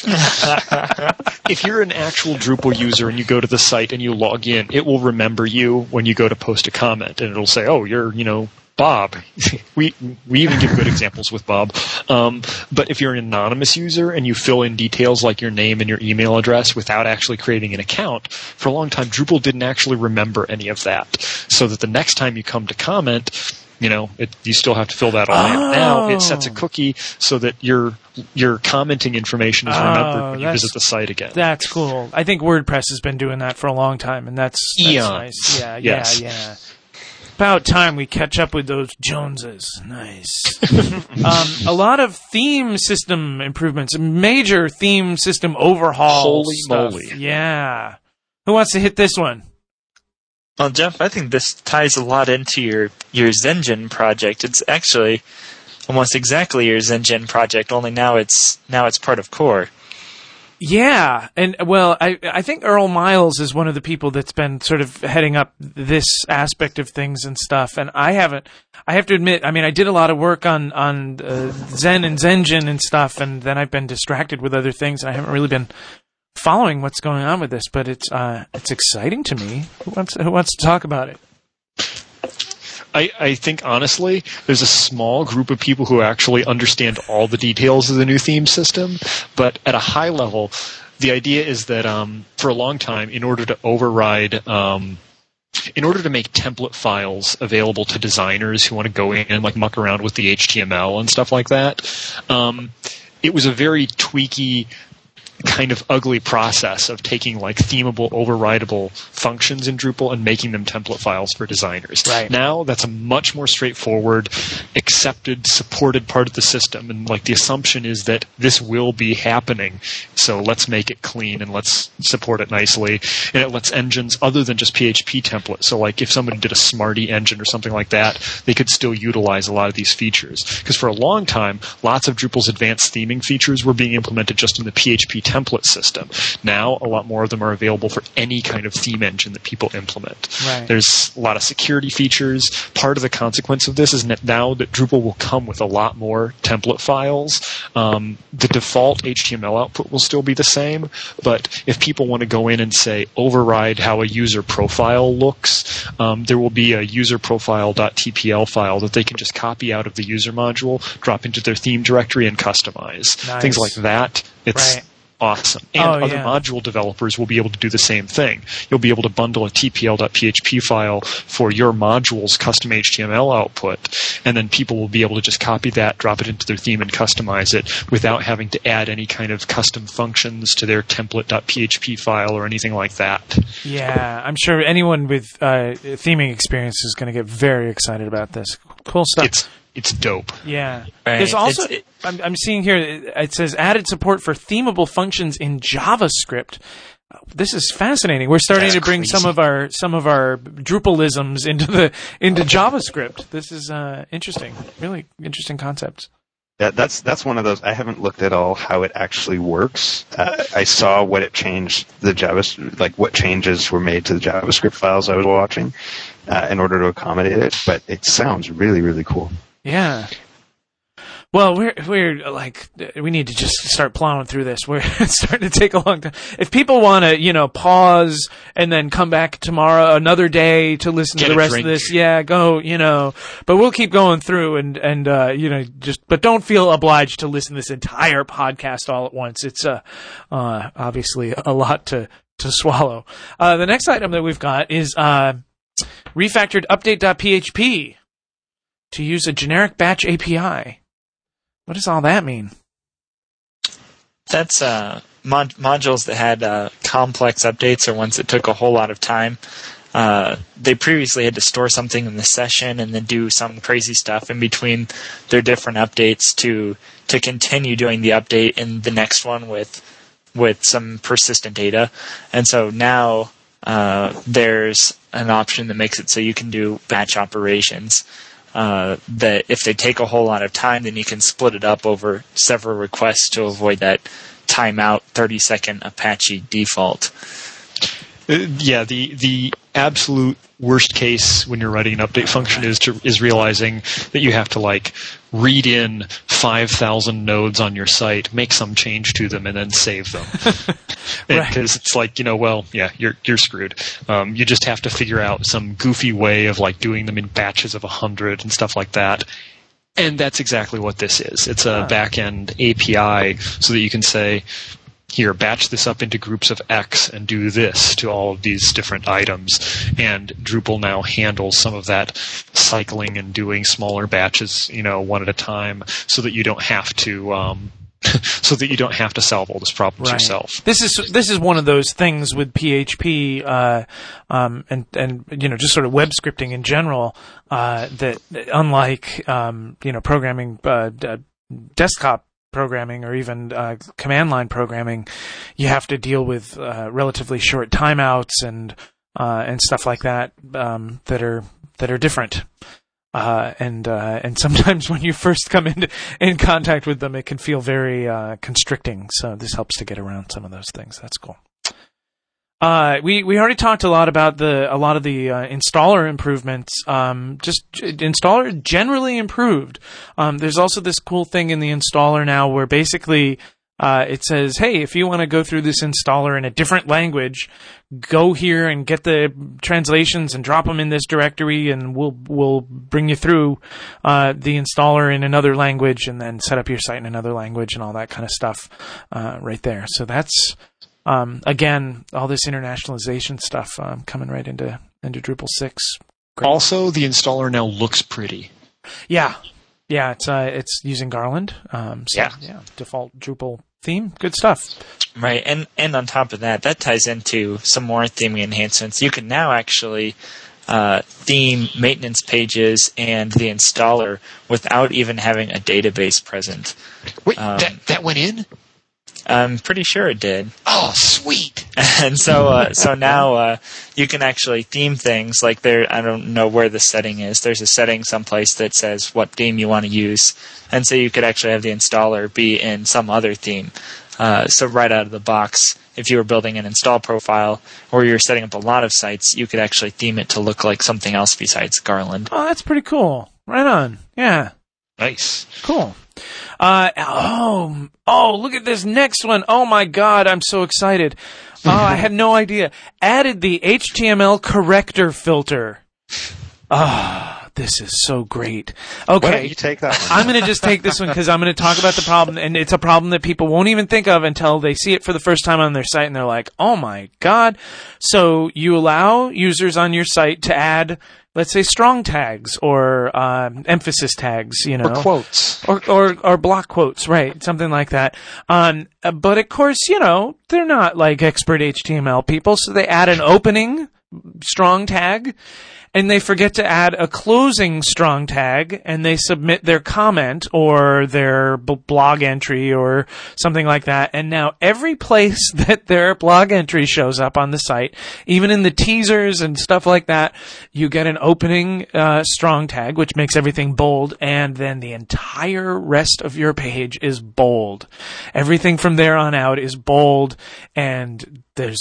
If you're an actual Drupal user and you go to the site and you log in, it will remember you when you go to post a comment, and it'll say, "Oh, you're, you know, Bob." we we even give good examples with Bob. Um, but if you're an anonymous user and you fill in details like your name and your email address without actually creating an account, for a long time Drupal didn't actually remember any of that. So that the next time you come to comment, you know, it, you still have to fill that all in. Oh. Now it sets a cookie so that your your commenting information is remembered Oh, when you that's- visit the site again. That's cool. I think WordPress has been doing that for a long time, and that's, that's Eons. nice. Yeah, Yes. yeah, yeah. About time we catch up with those Joneses. Nice. um, a lot of theme system improvements, major theme system overhaul. Holy stuff. moly. Yeah. Who wants to hit this one? Well, Jeff, I think this ties a lot into your, your Zengen project. It's actually almost exactly your Zengen project, only now it's now it's part of Core. Yeah, and well, I I think Earl Miles is one of the people that's been sort of heading up this aspect of things and stuff. And I haven't. I have to admit, I mean, I did a lot of work on on uh, Zen and Zengen and stuff, and then I've been distracted with other things, and I haven't really been following what's going on with this. But it's uh, it's exciting to me. Who wants Who wants to talk about it? I, I think, honestly, there's a small group of people who actually understand all the details of the new theme system, but at a high level, the idea is that um, for a long time, in order to override, um, in order to make template files available to designers who want to go in and like muck around with the H T M L and stuff like that, um, it was a very tweaky, kind of ugly process of taking like themable, overridable functions in Drupal and making them template files for designers. Right. Now that's a much more straightforward, accepted, supported part of the system, and like the assumption is that this will be happening. So let's make it clean and let's support it nicely. And it lets engines other than just P H P templates. So like if somebody did a Smarty engine or something like that, they could still utilize a lot of these features. Because for a long time, lots of Drupal's advanced theming features were being implemented just in the P H P template system. Now, a lot more of them are available for any kind of theme engine that people implement. Right. There's a lot of security features. Part of the consequence of this is that now that Drupal will come with a lot more template files. Um, the default H T M L output will still be the same, but if people want to go in and say override how a user profile looks, um, there will be a user profile.tpl file that they can just copy out of the user module, drop into their theme directory, and customize. Nice. Things like that. It's Right. awesome. And Oh, other yeah. module developers will be able to do the same thing. You'll be able to bundle a tpl.php file for your module's custom H T M L output, and then people will be able to just copy that, drop it into their theme, and customize it without having to add any kind of custom functions to their template.php file or anything like that. Yeah, I'm sure anyone with uh, theming experience is going to get very excited about this. Cool stuff. It's it's dope. Yeah. Right. There's also, It's- it- I'm, I'm seeing here, it it says added support for themable functions in JavaScript. Uh, This is fascinating. We're starting That's to bring crazy. some of our some of our Drupalisms into the into JavaScript. This is uh, interesting. Really interesting concepts. Yeah, that's that's one of those. I haven't looked at all how it actually works. Uh, I saw what it changed the Java, like what changes were made to the JavaScript files I was watching uh, in order to accommodate it. But it sounds really, really cool. Yeah. Well, we're we're like we need to just start plowing through this. We're it's starting to take a long time. If people want to, you know, pause and then come back tomorrow, another day to listen Get to the a rest drink. of this, yeah, go, you know. But we'll keep going through and and uh, you know, just but don't feel obliged to listen to this entire podcast all at once. It's uh, uh obviously a lot to to swallow. Uh, the next item that we've got is uh, refactored update.php to use a generic batch A P I. What does all that mean? That's uh, mod- modules that had uh, complex updates or ones that took a whole lot of time. Uh, they previously had to store something in the session and then do some crazy stuff in between their different updates to to continue doing the update in the next one with with some persistent data. And so now uh, there's an option that makes it so you can do batch operations. Uh, that if they take a whole lot of time, then you can split it up over several requests to avoid that timeout thirty second Apache default. Uh, yeah, the the absolute worst case when you're writing an update function is to is realizing that you have to like read in five thousand nodes on your site, make some change to them, and then save them. Because Right. it's like, you know, well, yeah, you're you're screwed. Um, you just have to figure out some goofy way of like doing them in batches of a hundred and stuff like that. And that's exactly what this is. It's a Ah. back-end A P I so that you can say, here, batch this up into groups of X and do this to all of these different items. And Drupal now handles some of that cycling and doing smaller batches, you know, one at a time, so that you don't have to, um, so that you don't have to solve all those problems Right. yourself. This is this is one of those things with P H P uh, um, and and you know just sort of web scripting in general uh, that unlike um, you know programming uh, d- desktop programming or even uh, command line programming, you have to deal with uh, relatively short timeouts and uh, and stuff like that um, that are that are different. Uh, and uh, and sometimes when you first come into in contact with them, it can feel very uh, constricting. So this helps to get around some of those things. That's cool. Uh, we we already talked a lot about the a lot of the uh, installer improvements. Um, just installer generally improved. Um, there's also this cool thing in the installer now where basically uh, it says, hey, if you want to go through this installer in a different language, go here and get the translations and drop them in this directory, and we'll we'll bring you through uh, the installer in another language, and then set up your site in another language and all that kind of stuff uh, right there. So that's um, again all this internationalization stuff um, coming right into into Drupal six. Great. Also, the installer now looks pretty. Yeah, yeah, it's uh, it's using Garland. Um, so, Yeah. yeah, default Drupal theme. Good stuff. Right, and and on top of that, that ties into some more theming enhancements. You can now actually uh, theme maintenance pages and the installer without even having a database present. Wait, Um, that that went in? I'm pretty sure it did. Oh, sweet! And so, uh, so now uh, you can actually theme things like there. I don't know where the setting is. There's a setting someplace that says what theme you want to use, and so you could actually have the installer be in some other theme. Uh, so right out of the box, if you were building an install profile or you're setting up a lot of sites, you could actually theme it to look like something else besides Garland. Oh, that's pretty cool. Right on. Yeah. Nice. Cool. Uh, oh, oh, look at this next one. Oh my God, I'm so excited. Oh, I had no idea. Added the H T M L corrector filter. Ah, this is so great. Why don't Okay. you take that one? I'm going to just take this one because I'm going to talk about the problem, and it's a problem that people won't even think of until they see it for the first time on their site, and they're like, oh my God. So you allow users on your site to add, let's say, strong tags or um, emphasis tags, you know. Or quotes. Or, or or block quotes, right? Something like that. Um, uh, but of course, you know, they're not like expert H T M L people, so they add an opening strong tag, and they forget to add a closing strong tag, and they submit their comment or their b- blog entry or something like that. And now every place that their blog entry shows up on the site, even in the teasers and stuff like that, you get an opening uh, strong tag, which makes everything bold, and then the entire rest of your page is bold. Everything from there on out is bold, and there's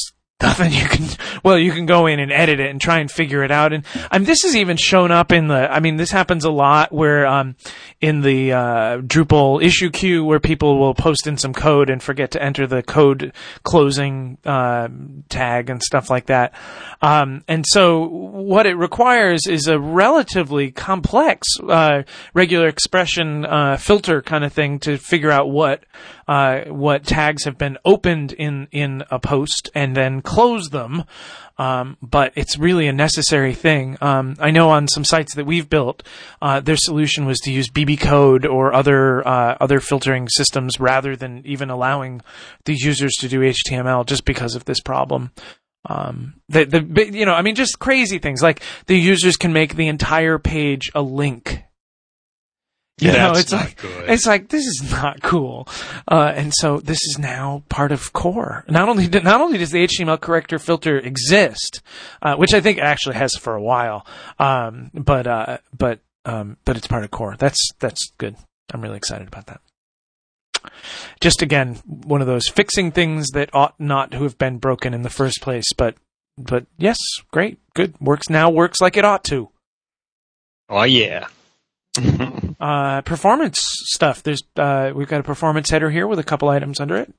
then you can, well, you can go in and edit it and try and figure it out. And I mean, this has even shown up in the, I mean, this happens a lot where, um, in the, uh, Drupal issue queue where people will post in some code and forget to enter the code closing, uh, tag and stuff like that. Um, and so what it requires is a relatively complex, uh, regular expression, uh, filter kind of thing to figure out what, uh, what tags have been opened in, in a post and then close them. Um, but it's really a necessary thing. Um, I know on some sites that we've built, uh, their solution was to use B B code or other, uh, other filtering systems rather than even allowing the users to do H T M L just because of this problem. Um, the, the, you know, I mean, just crazy things like the users can make the entire page a link. You yeah, know, that's it's not like, good. it's like, this is not cool. Uh, and so this is now part of core. Not only, not only does the H T M L corrector filter exist, uh, which I think actually has for a while, um, but, uh, but, um, but it's part of core. That's, that's good. I'm really excited about that. Just again, one of those fixing things that ought not to have been broken in the first place, but, but yes, great, good. Works now, works like it ought to. Oh yeah. Uh, performance stuff. There's, uh, we've got a performance header here with a couple items under it.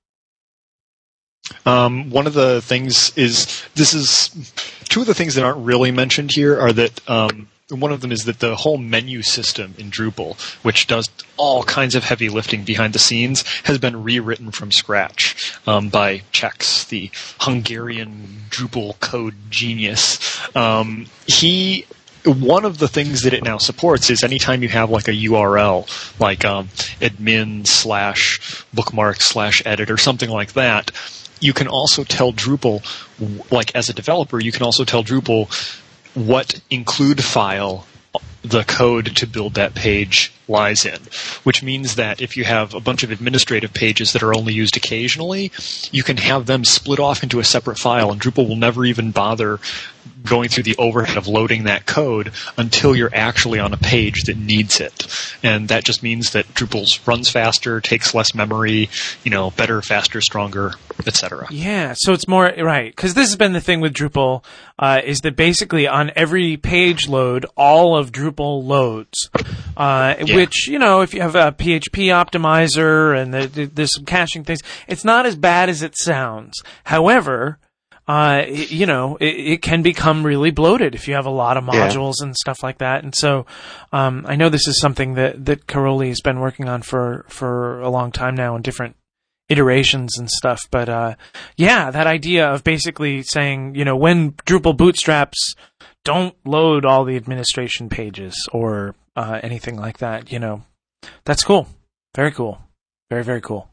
Um, one of the things is, this is, two of the things that aren't really mentioned here are that, um, one of them is that the whole menu system in Drupal, which does all kinds of heavy lifting behind the scenes, has been rewritten from scratch um, by Czechs, the Hungarian Drupal code genius. Um, he One of the things that it now supports is anytime you have like a U R L, like um, admin slash bookmark slash edit or something like that, you can also tell Drupal, like as a developer, you can also tell Drupal what include file the code to build that page lies in, which means that if you have a bunch of administrative pages that are only used occasionally, you can have them split off into a separate file, and Drupal will never even bother going through the overhead of loading that code until you're actually on a page that needs it. And that just means that Drupal runs faster, takes less memory, you know, better, faster, stronger, et cetera. Yeah, so it's more, right, because this has been the thing with Drupal, uh, is that basically on every page load, all of Drupal loads. Uh, yeah. Which, you know, if you have a P H P optimizer and the, there's some caching things, it's not as bad as it sounds. However, uh, it, you know, it, it can become really bloated if you have a lot of modules yeah. and stuff like that. And so, um, I know this is something that, that Karoli has been working on for, for a long time now in different iterations and stuff. But, uh, yeah, that idea of basically saying, you know, when Drupal bootstraps, don't load all the administration pages or, uh, anything like that, you know, that's cool. Very cool. Very, very cool.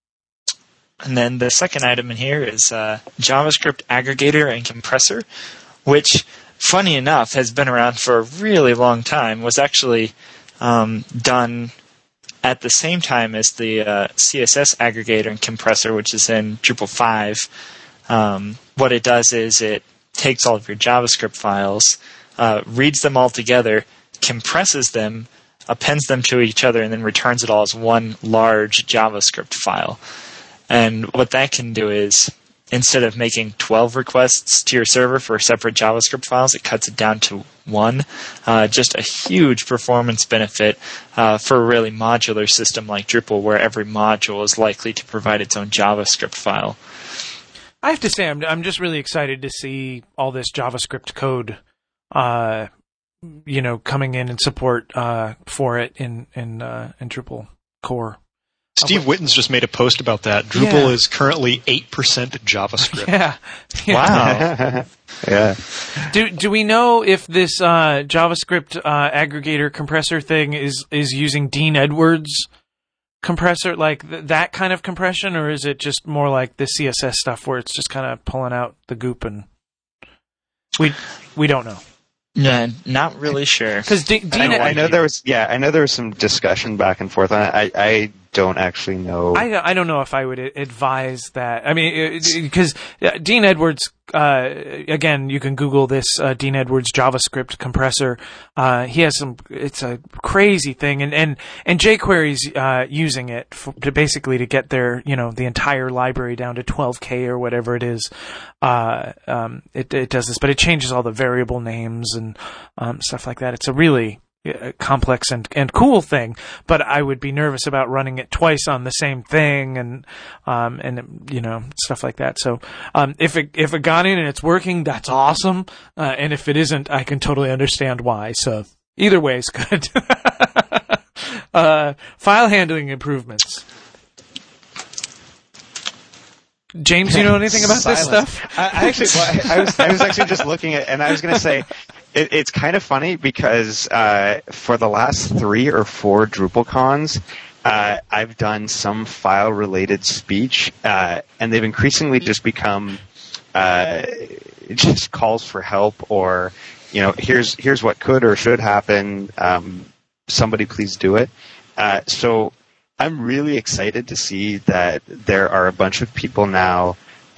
And then the second item in here is uh, JavaScript aggregator and compressor, which, funny enough, has been around for a really long time, was actually um, done at the same time as the uh, C S S aggregator and compressor, which is in Drupal five. Um, what it does is it takes all of your JavaScript files, uh, reads them all together, compresses them, appends them to each other, and then returns it all as one large JavaScript file. And what that can do is, instead of making twelve requests to your server for separate JavaScript files, it cuts it down to one. Uh, just a huge performance benefit uh, for a really modular system like Drupal, where every module is likely to provide its own JavaScript file. I have to say, I'm I'm just really excited to see all this JavaScript code, uh, you know, coming in and support uh, for it in in uh, in Drupal core. Steve Witten's just made a post about that. Drupal yeah. is currently eight percent JavaScript. Yeah. yeah. Wow. yeah. Do do we know if this uh, JavaScript uh, aggregator compressor thing is, is using Dean Edwards compressor, like th- that kind of compression, or is it just more like the C S S stuff where it's just kind of pulling out the goop and we we don't know. No, not really sure. Because D- Dean, I, I know there was, yeah, I know there was some discussion back and forth. I, I don't actually know. I, I don't know if I would advise that. I mean, because Dean Edwards, uh, again, you can Google this, uh, Dean Edwards JavaScript compressor. Uh, he has some, it's a crazy thing. And, and, and jQuery's, uh, using it for, to basically to get their, you know, the entire library down to twelve K or whatever it is. Uh, um, it, it does this, but it changes all the variable names and, um, stuff like that. It's a really, complex and, and cool thing, but I would be nervous about running it twice on the same thing and, um, and, you know, stuff like that. So, um, if it, if it got in and it's working, that's awesome. Uh, and if it isn't, I can totally understand why. So either way is good. uh, file handling improvements. James, you know anything about this stuff? I, I actually, well, I, I was, I was actually just looking at, and I was going to say, it, it's kind of funny because uh, for the last three or four DrupalCons, uh, I've done some file-related speech, uh, and they've increasingly just become uh, just calls for help, or you know, here's here's what could or should happen. Um, somebody please do it. Uh, so. I'm really excited to see that there are a bunch of people now,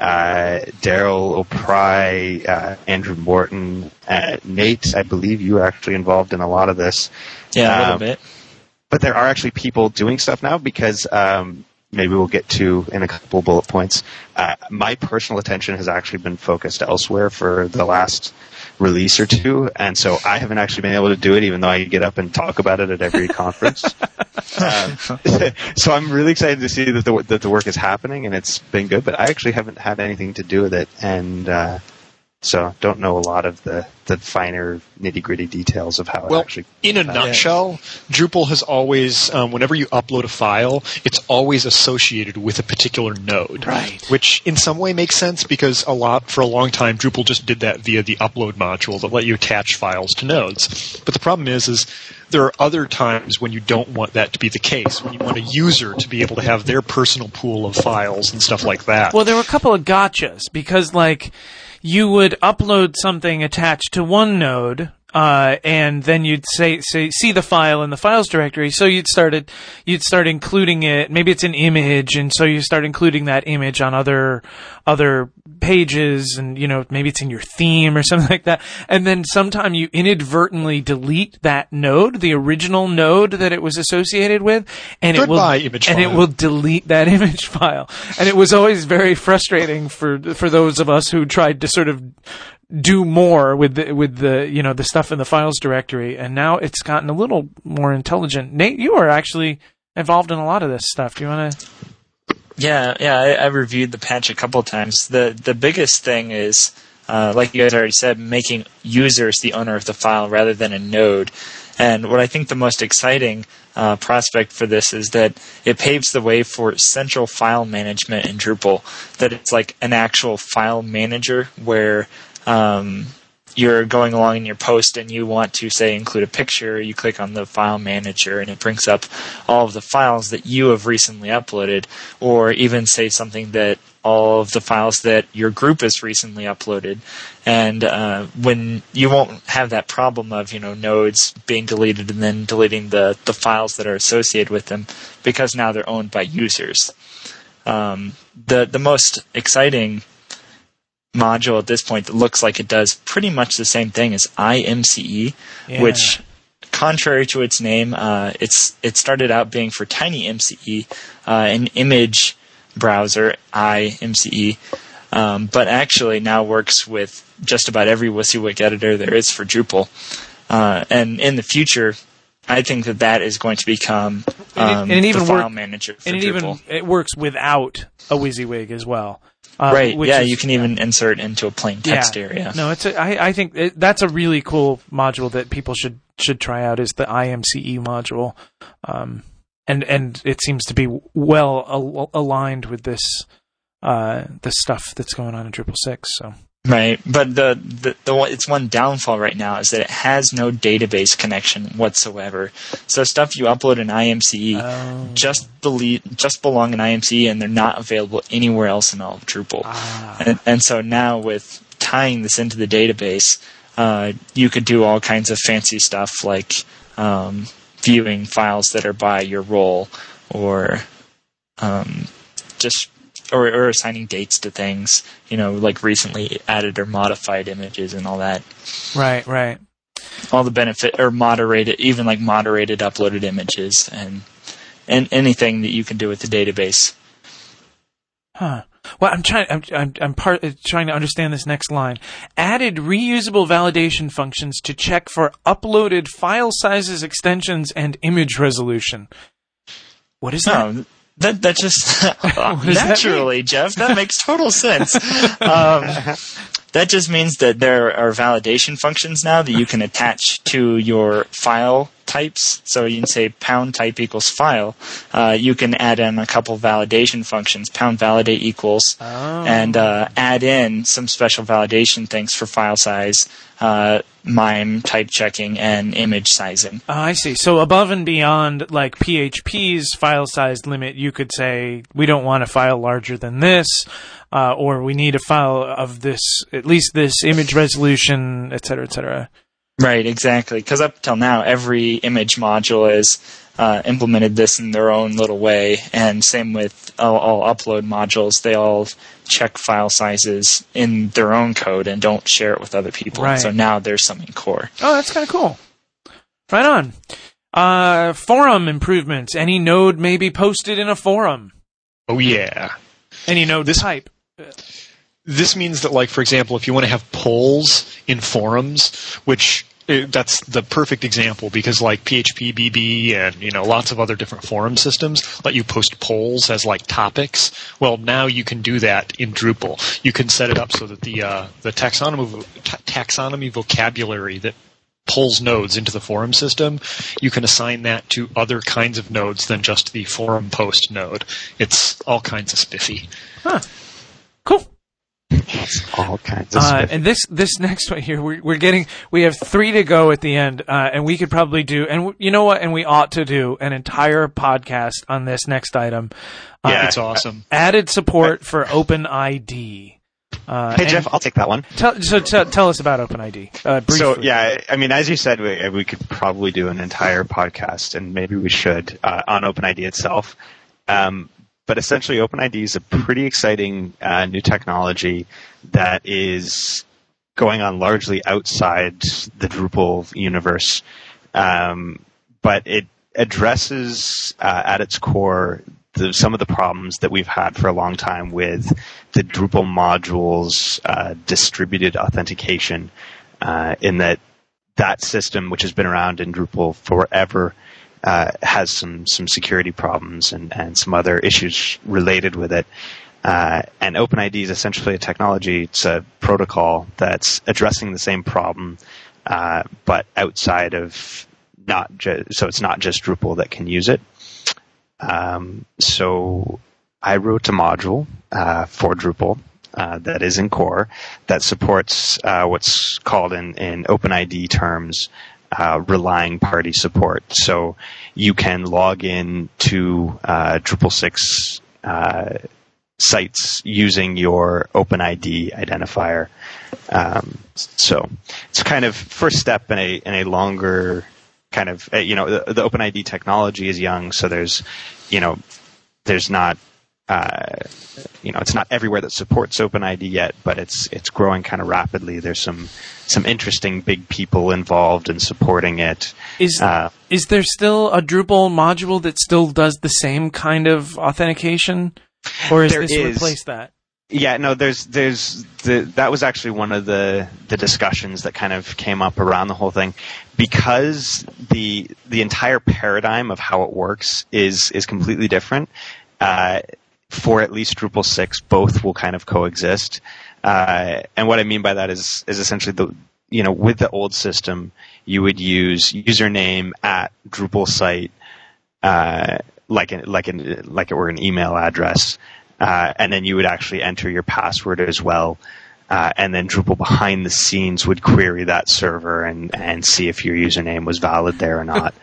uh, Daryl O'Pry, uh, Andrew Morton, uh, Nate, I believe you are actually involved in a lot of this. Yeah, a little um, bit. But there are actually people doing stuff now because um, maybe we'll get to in a couple bullet points. Uh, my personal attention has actually been focused elsewhere for the last release or two, and so I haven't actually been able to do it, even though I get up and talk about it at every conference. um, so I'm really excited to see that the that the work is happening, and it's been good. But I actually haven't had anything to do with it, and uh, so don't know a lot of the, the finer nitty gritty details of how well, it actually. In a nutshell, Drupal has always, um, whenever you upload a file, it's always associated with a particular node. Right. Which in some way makes sense because a lot for a long time Drupal just did that via the upload module that let you attach files to nodes. But the problem is, is there are other times when you don't want that to be the case, when you want a user to be able to have their personal pool of files and stuff like that. Well, there were a couple of gotchas because, like, you would upload something attached to one node, uh, and then you'd say, say, see the file in the files directory. So you'd started, you'd start including it. Maybe it's an image, and so you start including that image on other, other pages, and, you know, maybe it's in your theme or something like that. And then sometime you inadvertently delete that node, the original node that it was associated with, and Goodbye, it will, image and file. it will delete that image file. And it was always very frustrating for, for those of us who tried to sort of do more with the, with the, you know, the stuff in the files directory. And now it's gotten a little more intelligent. Nate, you are actually involved in a lot of this stuff. Do you want to? Yeah, yeah, I, I reviewed the patch a couple of times. The the biggest thing is, uh, like you guys already said, making users the owner of the file rather than a node. And what I think the most exciting uh, prospect for this is that it paves the way for central file management in Drupal. That it's like an actual file manager where um, you're going along in your post and you want to, say, include a picture, you click on the file manager and it brings up all of the files that you have recently uploaded, or even say something that all of the files that your group has recently uploaded. And uh, when you won't have that problem of, you know, nodes being deleted and then deleting the, the files that are associated with them, because now they're owned by users. Um, the the most exciting module at this point that looks like it does pretty much the same thing as I M C E, yeah. Which, contrary to its name, uh, it's it started out being for TinyMCE, uh, an image browser, I M C E, um, but actually now works with just about every WYSIWYG editor there is for Drupal. Uh, and in the future, I think that that is going to become um, and it, and it even the file work, manager for and it Drupal. Even, it works without a WYSIWYG as well. Uh, right, yeah, is, you can even insert into a plain text yeah. area. No, it's a, I, I think it, that's a really cool module that people should should try out, is the I M C E module. Um, and and it seems to be well al- aligned with this uh, this stuff that's going on in Drupal six. So. Right, but the, the the its one downfall right now is that it has no database connection whatsoever. So stuff you upload in I M C E oh. just believe, just belong in I M C E, and they're not available anywhere else in all of Drupal. Ah. And, and so now with tying this into the database, uh, you could do all kinds of fancy stuff like um, viewing files that are by your role, or um, just or, or assigning dates to things. You know, like recently added or modified images and all that. Right, right. All the benefit or moderated, even like moderated uploaded images and and anything that you can do with the database. Huh. Well, I'm trying. I'm. I'm, I'm part, trying to understand this next line. Added reusable validation functions to check for uploaded file sizes, extensions, and image resolution. What is that? Oh, that that just does naturally, that Jeff. That makes total sense. Um, that just means that there are validation functions now that you can attach to your file types. So you can say pound type equals file. Uh, you can add in a couple validation functions, pound validate equals, Oh. and uh, add in some special validation things for file size, uh, MIME type checking, and image sizing. Oh, I see. So above and beyond, like P H P's file size limit, you could say we don't want a file larger than this, uh, or we need a file of this, at least this image resolution, et cetera, et cetera. Right, exactly. Because up till now, every image module has uh, implemented this in their own little way, and same with all, all upload modules. They all check file sizes in their own code and don't share it with other people. Right. So now there's something core. Oh, that's kind of cool. Right on. Uh, forum improvements. Any node may be posted in a forum. Oh yeah. Any node This- type. This means that, like, for example, if you want to have polls in forums, which uh, that's the perfect example because, like, P H P, B B, and, you know, lots of other different forum systems let you post polls as, like, topics. Well, now you can do that in Drupal. You can set it up so that the uh, the taxonomy taxonomy vocabulary that pulls nodes into the forum system, you can assign that to other kinds of nodes than just the forum post node. It's all kinds of spiffy. Huh. Cool. All kinds of Uh, stuff. and this this next one here, we're, we're getting, we have three to go at the end, uh, and we could probably do, and w- you know what, and we ought to do an entire podcast on this next item. Uh, Yeah, it's awesome. Added support for OpenID. Uh, Hey and Jeff, I'll take that one. Tell, so t- tell us about OpenID. Uh, briefly. So yeah, I mean, as you said, we, we could probably do an entire podcast, and maybe we should uh, on OpenID itself. Um, but essentially, OpenID is a pretty exciting uh, new technology that is going on largely outside the Drupal universe, um, but it addresses uh, at its core the, some of the problems that we've had for a long time with the Drupal modules uh, distributed authentication, uh, in that that system, which has been around in Drupal forever, uh, has some some security problems and, and some other issues related with it. Uh, and OpenID is essentially a technology, it's a protocol that's addressing the same problem, uh, but outside of not ju- so it's not just Drupal that can use it. Um, so I wrote a module uh, for Drupal uh, that is in core that supports uh, what's called in, in OpenID terms uh, relying party support. So you can log in to uh, Drupal six uh, sites using your OpenID identifier. Um, so it's kind of first step in a in a longer kind of, you know, the, the OpenID technology is young, so there's, you know, there's not, uh, you know, it's not everywhere that supports OpenID yet, but it's it's growing kind of rapidly. There's some some interesting big people involved in supporting it. Is Uh, is there still a Drupal module that still does the same kind of authentication, or is There this is. replace that? Yeah, no, there's, there's, the, that was actually one of the, the discussions that kind of came up around the whole thing, because the, the entire paradigm of how it works is, is completely different. Uh, for at least Drupal six, both will kind of coexist. Uh, and what I mean by that is, is essentially the, you know, with the old system, you would use username at Drupal site, uh, like, an, like, an, like it were an email address. Uh, and then you would actually enter your password as well. Uh, and then Drupal behind the scenes would query that server and, and see if your username was valid there or not.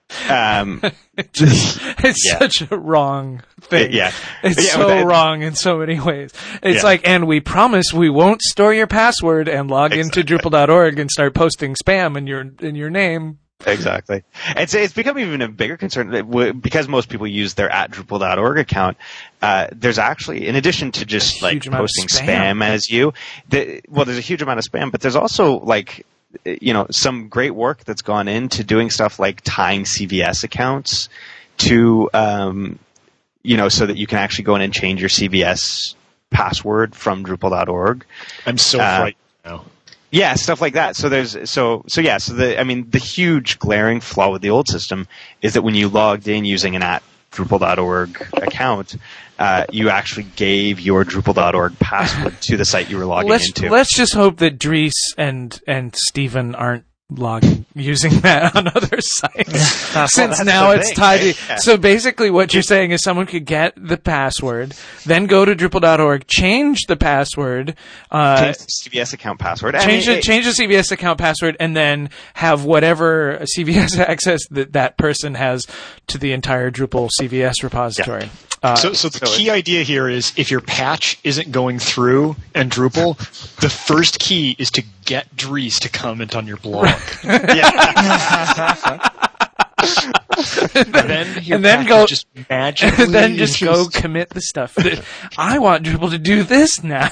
um, It's, just, it's Yeah. such a wrong thing. yeah. It's Yeah, so but- wrong in so many ways. It's Yeah. like, and we promise we won't store your password and log Exactly. into Drupal dot org and start posting spam in your in your name. Exactly. It's it's become even a bigger concern that w- because most people use their at Drupal dot org account. Uh, there's actually, in addition to just like posting spam. spam as you, the, well, there's a huge amount of spam, but there's also like, you know, some great work that's gone into doing stuff like tying C V S accounts to, um, you know, so that you can actually go in and change your C V S password from Drupal dot org. I'm so uh, frightened now. Yeah, stuff like that. So there's so so yeah. So the I mean the huge glaring flaw with the old system is that when you logged in using an at Drupal dot org account, uh, you actually gave your Drupal dot org password to the site you were logging let's, into. Let's just hope that Dries and and Stephen aren't logging using that on other sites. Well, Since now it's thing, tied. right? To, Yeah. So basically, what you're saying is someone could get the password, then go to Drupal dot org, change the password, uh, Change the C V S account password. I change mean, the it- change the C V S account password, and then have whatever C V S access that that person has to the entire Drupal C V S repository. Uh, So, so the so key idea here is if your patch isn't going through and Drupal, the first key is to get Dries to comment on your blog. and then, your and then patch go just magically and then just go is- commit the stuff. That, I want Drupal to do this now.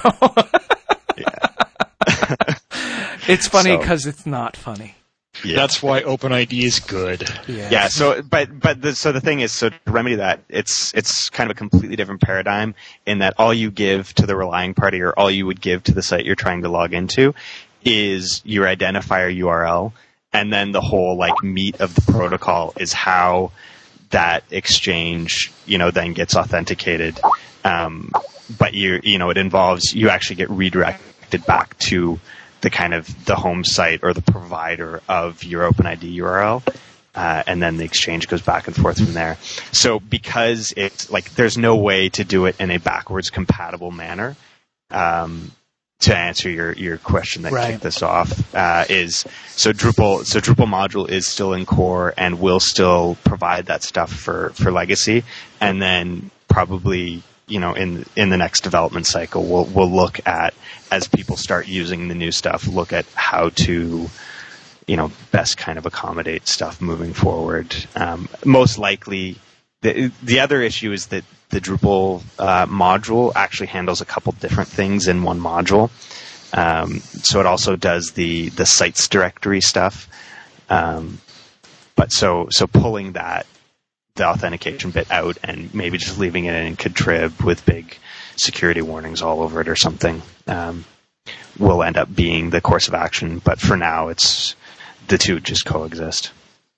It's funny So- because it's not funny. yeah. That's why OpenID is good. Yeah. Yeah. So, but but the, so the thing is, so to remedy that, it's it's kind of a completely different paradigm in that all you give to the relying party, or all you would give to the site you're trying to log into, is your identifier U R L, and then the whole like meat of the protocol is how that exchange, you know, then gets authenticated. Um, but you you know, it involves you actually get redirected back to the kind of the home site or the provider of your OpenID U R L, uh, and then the exchange goes back and forth from there. So because it's like there's no way to do it in a backwards compatible manner. Um, to answer your, your question that Right. kicked this off, uh, is so Drupal so Drupal module is still in core and will still provide that stuff for, for legacy, and then probably, you know, in in the next development cycle, we'll we'll look at, as people start using the new stuff, look at how to, you know, best kind of accommodate stuff moving forward. Um, most likely, the the other issue is that the Drupal uh, module actually handles a couple different things in one module. Um, so it also does the the sites directory stuff. Um, but so so pulling that, the authentication bit out and maybe just leaving it in contrib with big security warnings all over it or something, um, will end up being the course of action. But for now, it's the two just coexist.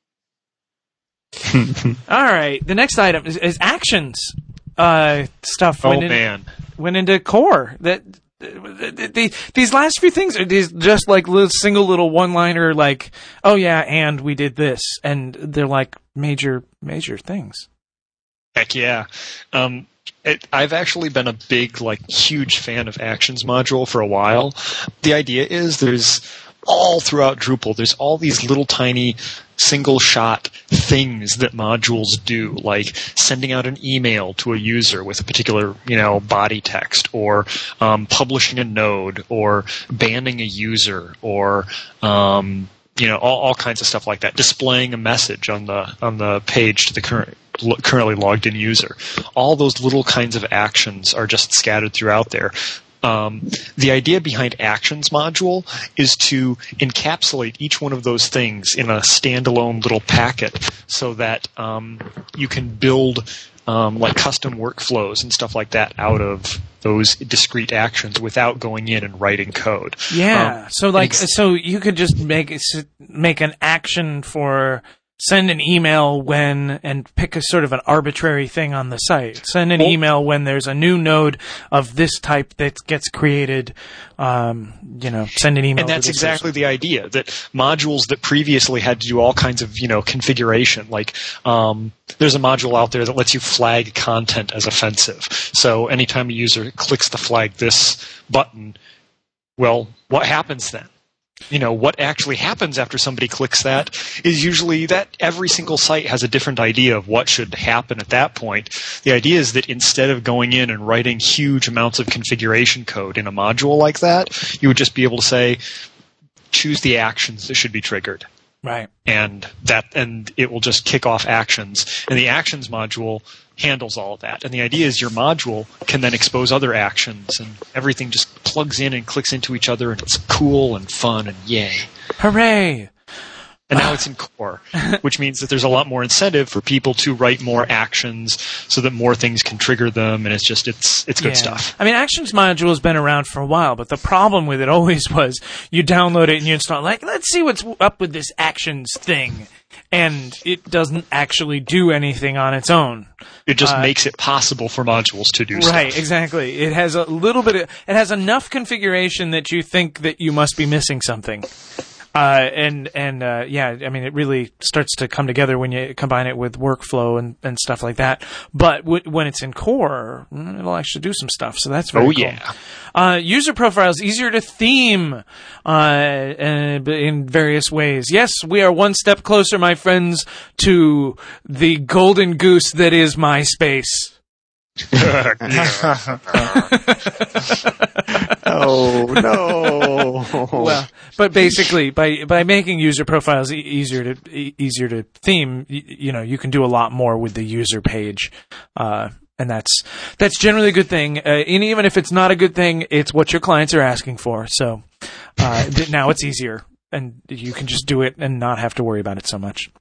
All right. The next item is, is actions. Uh, stuff Oh went, in, man. went into core. That the, the, these last few things are these just like little, single little one-liner, like, oh yeah, and we did this, and they're like major major things. Heck yeah. Um, it, I've actually been a big, like, huge fan of Actions module for a while. The idea is there's all throughout Drupal, there's all these little tiny single-shot things that modules do, like sending out an email to a user with a particular, you know, body text, or um, publishing a node, or banning a user, or um, you know, all, all kinds of stuff like that. Displaying a message on the on the page to the current currently logged in user. All those little kinds of actions are just scattered throughout there. Um, the idea behind Actions module is to encapsulate each one of those things in a standalone little packet, so that um, you can build um, like custom workflows and stuff like that out of those discrete actions without going in and writing code. Yeah. Um, so like, ex- so you could just make make an action for send an email when, and pick a sort of an arbitrary thing on the site. Send an Well- email when there's a new node of this type that gets created. Um, you know, send an email. And that's to this exactly the idea, that modules that previously had to do all kinds of, you know, configuration, like um, there's a module out there that lets you flag content as offensive. So anytime a user clicks the flag this button, well, what happens then? You know, what actually happens after somebody clicks that is usually that every single site has a different idea of what should happen at that point. The idea is that instead of going in and writing huge amounts of configuration code in a module like that, you would just be able to say, choose the actions that should be triggered. Right. And that, and it will just kick off actions. And the actions module handles all of that. And the idea is your module can then expose other actions, and everything just plugs in and clicks into each other, and it's cool and fun and yay. Hooray! And now it's in core, which means that there's a lot more incentive for people to write more actions so that more things can trigger them, and it's just, it's it's good Yeah. stuff. I mean, Actions module has been around for a while, but the problem with it always was you download it and you install it, like, let's see what's up with this Actions thing. And it doesn't actually do anything on its own. It just Uh, makes it possible for modules to do stuff. Right, exactly. It has a little bit of, it has enough configuration that you think that you must be missing something. Uh, and, and, uh, yeah, I mean, it really starts to come together when you combine it with workflow and, and stuff like that. But w- when it's in core, mm, it'll actually do some stuff. So that's very Oh, cool. yeah. Uh, user profiles, easier to theme, uh, uh, in various ways. Yes, we are one step closer, my friends, to the golden goose that is MySpace. Oh no! Well, but basically, by by making user profiles e- easier to e- easier to theme, y- you know, you can do a lot more with the user page, uh, and that's that's generally a good thing. Uh, and even if it's not a good thing, it's what your clients are asking for. So uh, th- now it's easier, and you can just do it and not have to worry about it so much.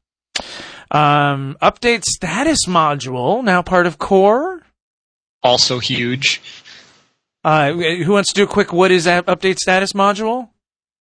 Um, update status module, now part of Core. Also huge. Uh, who wants to do a quick what is that update status module?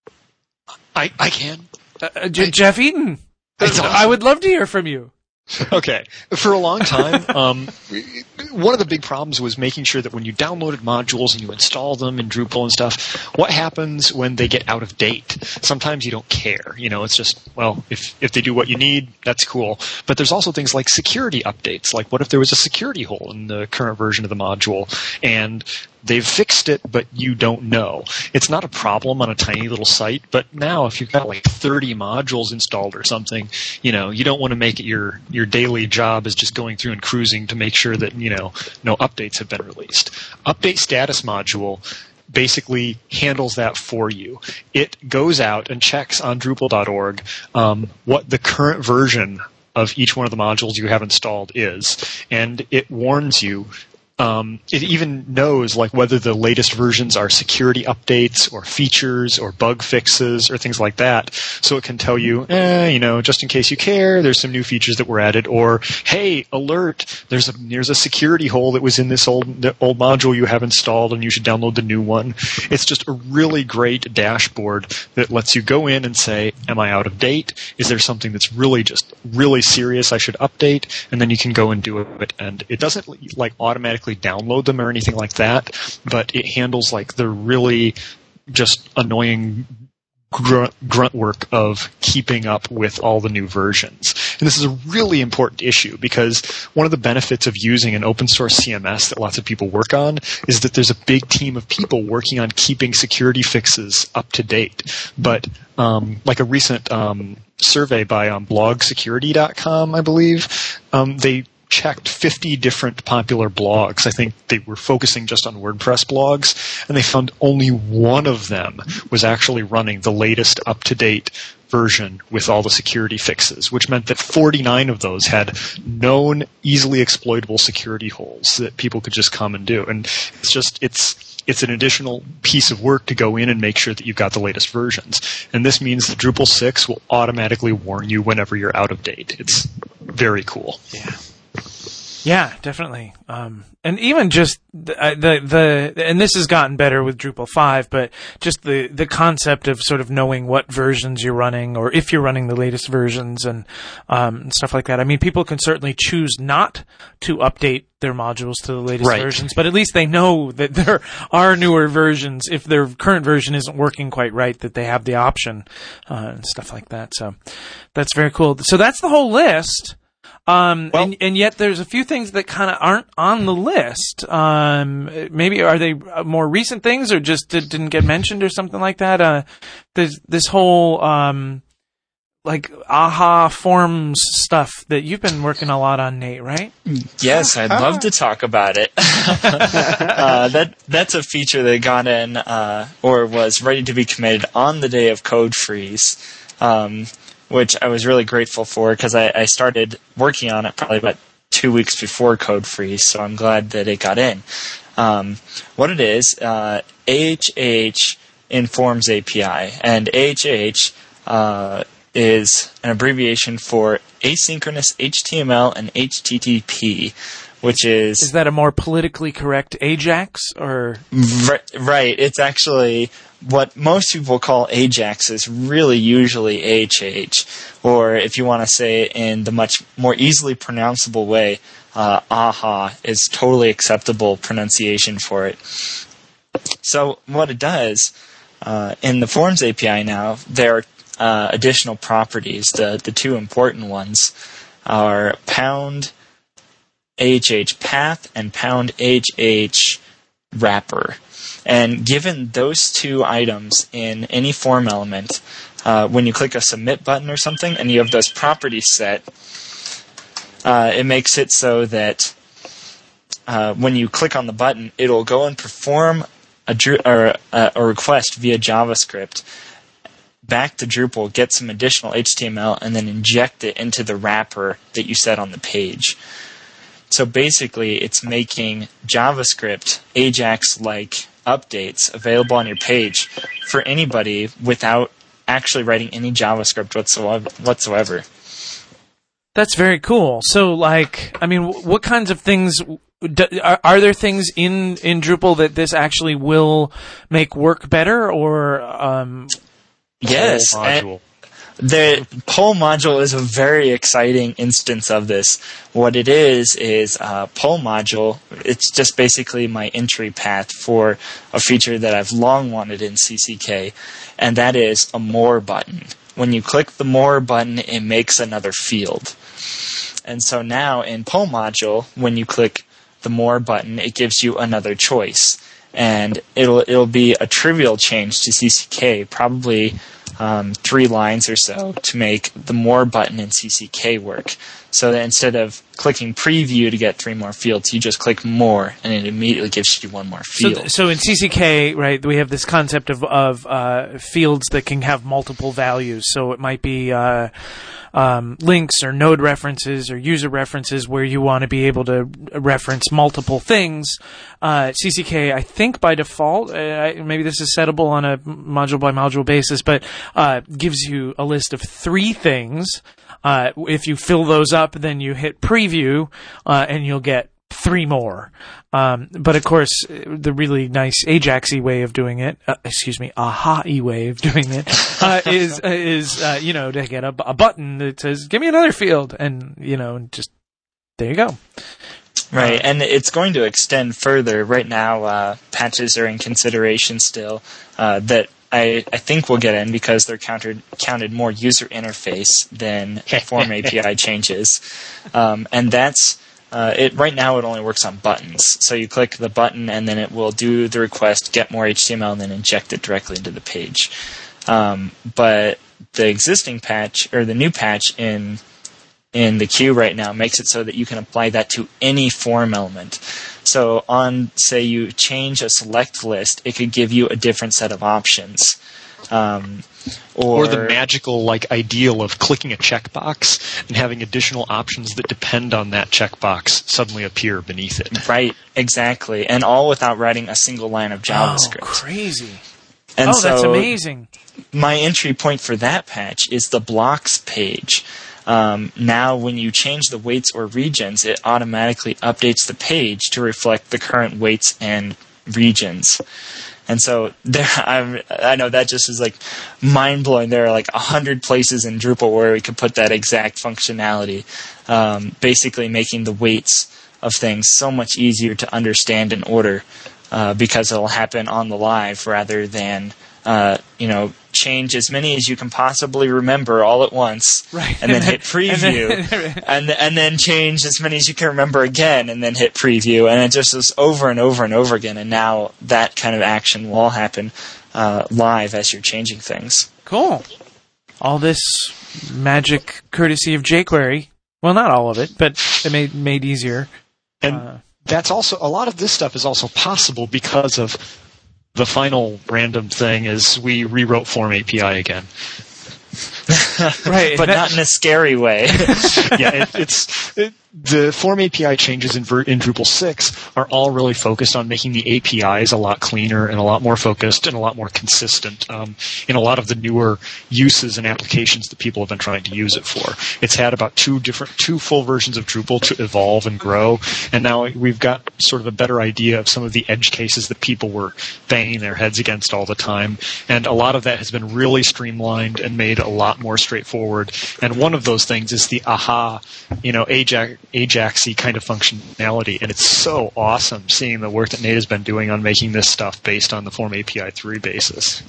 I, I can. Uh, J- Jeff Eaton. It's I awesome. would love to hear from you. Okay. For a long time, um, one of the big problems was making sure that when you downloaded modules and you install them in Drupal and stuff, what happens when they get out of date? Sometimes you don't care. You know, it's just, well, if, if they do what you need, that's cool. But there's also things like security updates. Like, what if there was a security hole in the current version of the module and they've fixed it, but you don't know? It's not a problem on a tiny little site, but now if you've got like thirty modules installed or something, you know, you don't want to make it your, your daily job is just going through and cruising to make sure that, you know, no updates have been released. Update status module basically handles that for you. It goes out and checks on Drupal dot org um, what the current version of each one of the modules you have installed is, and it warns you. Um, it even knows like whether the latest versions are security updates or features or bug fixes or things like that. So it can tell you, eh, you know, just in case you care, there's some new features that were added. Or, hey, alert, there's a there's a security hole that was in this old the old module you have installed, and you should download the new one. It's just a really great dashboard that lets you go in and say, am I out of date? Is there something that's really just really serious I should update? And then you can go and do it. And it doesn't like automatically download them or anything like that, but it handles like the really just annoying grunt, grunt work of keeping up with all the new versions. And this is a really important issue because one of the benefits of using an open source C M S that lots of people work on is that there's a big team of people working on keeping security fixes up to date. But um, like a recent um, survey by um, blog security dot com, I believe, um, they checked fifty different popular blogs. I think they were focusing just on WordPress blogs, and they found only one of them was actually running the latest up-to-date version with all the security fixes, which meant that forty-nine of those had known, easily exploitable security holes that people could just come and do. And it's just, it's it's an additional piece of work to go in and make sure that you've got the latest versions. And this means that Drupal six will automatically warn you whenever you're out of date. It's very cool. Yeah. Yeah, definitely. Um, and even just the, the, the, and this has gotten better with Drupal five, but just the, the concept of sort of knowing what versions you're running or if you're running the latest versions and, um, and stuff like that. I mean, people can certainly choose not to update their modules to the latest Right. versions, but at least they know that there are newer versions. If their current version isn't working quite right, that they have the option, uh, and stuff like that. So that's very cool. So that's the whole list. Um, Well- and, and yet there's a few things that kind of aren't on the list. Um, maybe are they more recent things or just did, didn't get mentioned or something like that? Uh, there's this whole, um, like AHA Forms stuff that you've been working a lot on, Nate, right? Yes, I'd love to talk about it. uh, that that's a feature that got in uh, or was ready to be committed on the day of Code Freeze. Um, which I was really grateful for because I, I started working on it probably about two weeks before Code Freeze, so I'm glad that it got in. Um, what it is, uh, A H H Informs A P I, and A H H uh, is an abbreviation for Asynchronous H T M L and H T T P, which is... Is that a more politically correct AJAX, or...? Right, it's actually... What most people call AJAX is really usually A H H, or if you want to say it in the much more easily pronounceable way, uh, A H A is totally acceptable pronunciation for it. So what it does, uh, in the Forms A P I now, there are uh, additional properties. The, the two important ones are pound A H H path and pound A H H wrapper. And given those two items in any form element, uh, when you click a submit button or something and you have those properties set, uh, it makes it so that uh, when you click on the button, it'll go and perform a, Dru- or, uh, a request via JavaScript back to Drupal, get some additional H T M L, and then inject it into the wrapper that you set on the page. So basically, it's making JavaScript AJAX-like updates available on your page for anybody without actually writing any JavaScript whatsoever. whatsoever. That's very cool. So, like, I mean, what kinds of things do, are, are there things in, in Drupal that this actually will make work better, or um, yes, module? The poll module is a very exciting instance of this. What it is is uh, poll module. It's just basically my entry path for a feature that I've long wanted in C C K, and that is a more button. When you click the more button, it makes another field. And so now in poll module, when you click the more button, it gives you another choice, and it'll it'll be a trivial change to C C K, probably. Um, three lines or so to make the more button in C C K work. So that instead of clicking preview to get three more fields, you just click more, and it immediately gives you one more field. So, so in C C K, right, we have this concept of, of uh, fields that can have multiple values. So it might be uh, um, links or node references or user references where you want to be able to reference multiple things. Uh, C C K, I think by default, uh, maybe this is settable on a module by module basis, but uh, gives you a list of three things. Uh, if you fill those up, then you hit preview, uh, and you'll get three more. Um, but of course, the really nice AJAX-y way of doing it, uh, excuse me, A H A-y way of doing it, uh, is, uh, is, uh, you know, to get a, a button that says, give me another field, and, you know, just, there you go. Right, and it's going to extend further. Right now, uh, patches are in consideration still, uh, that I, I think we'll get in because they're counted counted more user interface than form A P I changes, um, and that's uh, it. Right now, it only works on buttons. So you click the button, and then it will do the request, get more H T M L, and then inject it directly into the page. Um, but the existing patch or the new patch in in the queue right now makes it so that you can apply that to any form element. So on, say, you change a select list, it could give you a different set of options. Um, or, or the magical like ideal of clicking a checkbox and having additional options that depend on that checkbox suddenly appear beneath it. Right, exactly. And all without writing a single line of JavaScript. Oh, crazy. And oh, so that's amazing. My entry point for that patch is the blocks page. Um, now, when you change the weights or regions, it automatically updates the page to reflect the current weights and regions. And so there, I'm, I know that just is like mind blowing. There are like a hundred places in Drupal where we could put that exact functionality, um, basically making the weights of things so much easier to understand and order uh, because it'll happen on the live rather than uh, you know. change as many as you can possibly remember all at once, right. and, and then, then hit preview, and then, and, and then change as many as you can remember again, and then hit preview, and it just is over and over and over again. And now that kind of action will all happen uh, live as you're changing things. Cool. All this magic courtesy of jQuery. Well, not all of it, but it made made easier. And uh, that's also a lot of this stuff is also possible because of the final random thing is we rewrote Form A P I again. Right, but that- not in a scary way. yeah, it, it's it, the Form A P I changes in, Ver, in Drupal six are all really focused on making the A P Is a lot cleaner and a lot more focused and a lot more consistent um, in a lot of the newer uses and applications that people have been trying to use it for. It's had about two different, two full versions of Drupal to evolve and grow, and now we've got sort of a better idea of some of the edge cases that people were banging their heads against all the time, and a lot of that has been really streamlined and made a lot more straightforward. And one of those things is the aha, you know, Ajax, Ajax-y kind of functionality, and it's so awesome seeing the work that Nate has been doing on making this stuff based on the Form A P I three basis.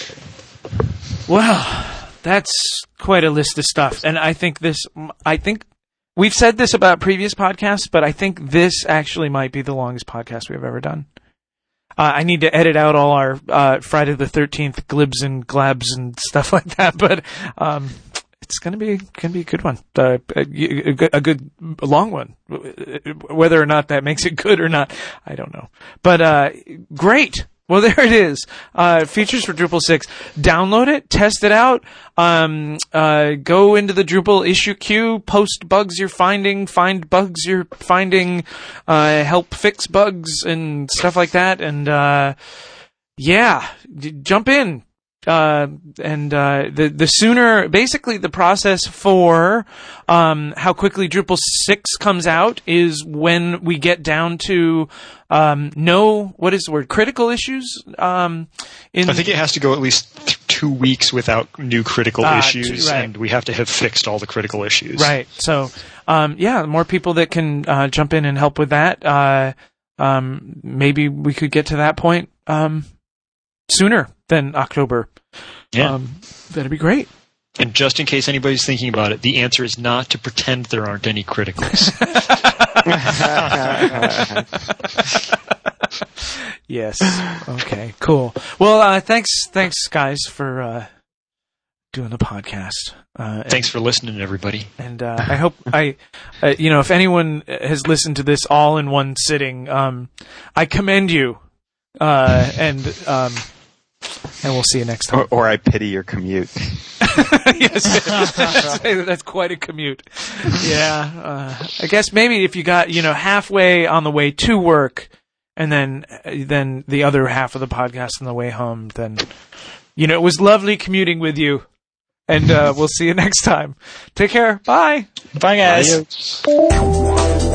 Wow, that's quite a list of stuff. And I think this, I think we've said this about previous podcasts, but I think this actually might be the longest podcast we've ever done. Uh, I need to edit out all our uh, Friday the thirteenth glibs and glabs and stuff like that, but um, it's gonna be gonna be a good one, uh, a, a, good, a good long one. Whether or not that makes it good or not, I don't know. But uh, great. Well, there it is. Uh, features for Drupal six. Download it, test it out. Um, uh, go into the Drupal issue queue, post bugs you're finding, find bugs you're finding, uh, help fix bugs and stuff like that. And, uh, yeah, j- jump in. Uh, and, uh, the, the sooner, basically the process for, um, how quickly Drupal six comes out is when we get down to, um, no, what is the word? Critical issues? Um, in I think it has to go at least th- two weeks without new critical Ah, issues, t- right. and we have to have fixed all the critical issues. Right. So, um, yeah, more people that can, uh, jump in and help with that. Uh, um, maybe we could get to that point, um, sooner than October. Yeah. Um, that'd be great. And just in case anybody's thinking about it, the answer is not to pretend there aren't any criticals. Yes. Okay. Cool. Well, uh, thanks, thanks, guys, for uh, doing the podcast. Uh, and, Thanks for listening, everybody. And uh, I hope I, uh, you know, if anyone has listened to this all in one sitting, um, I commend you. Uh, and um, and we'll see you next time. Or, or I pity your commute. Yes, that's quite a commute. Yeah, uh, I guess maybe if you got, you know, halfway on the way to work, and then then the other half of the podcast on the way home, then, you know, it was lovely commuting with you, and uh, we'll see you next time. Take care. Bye. Bye, guys. Adios.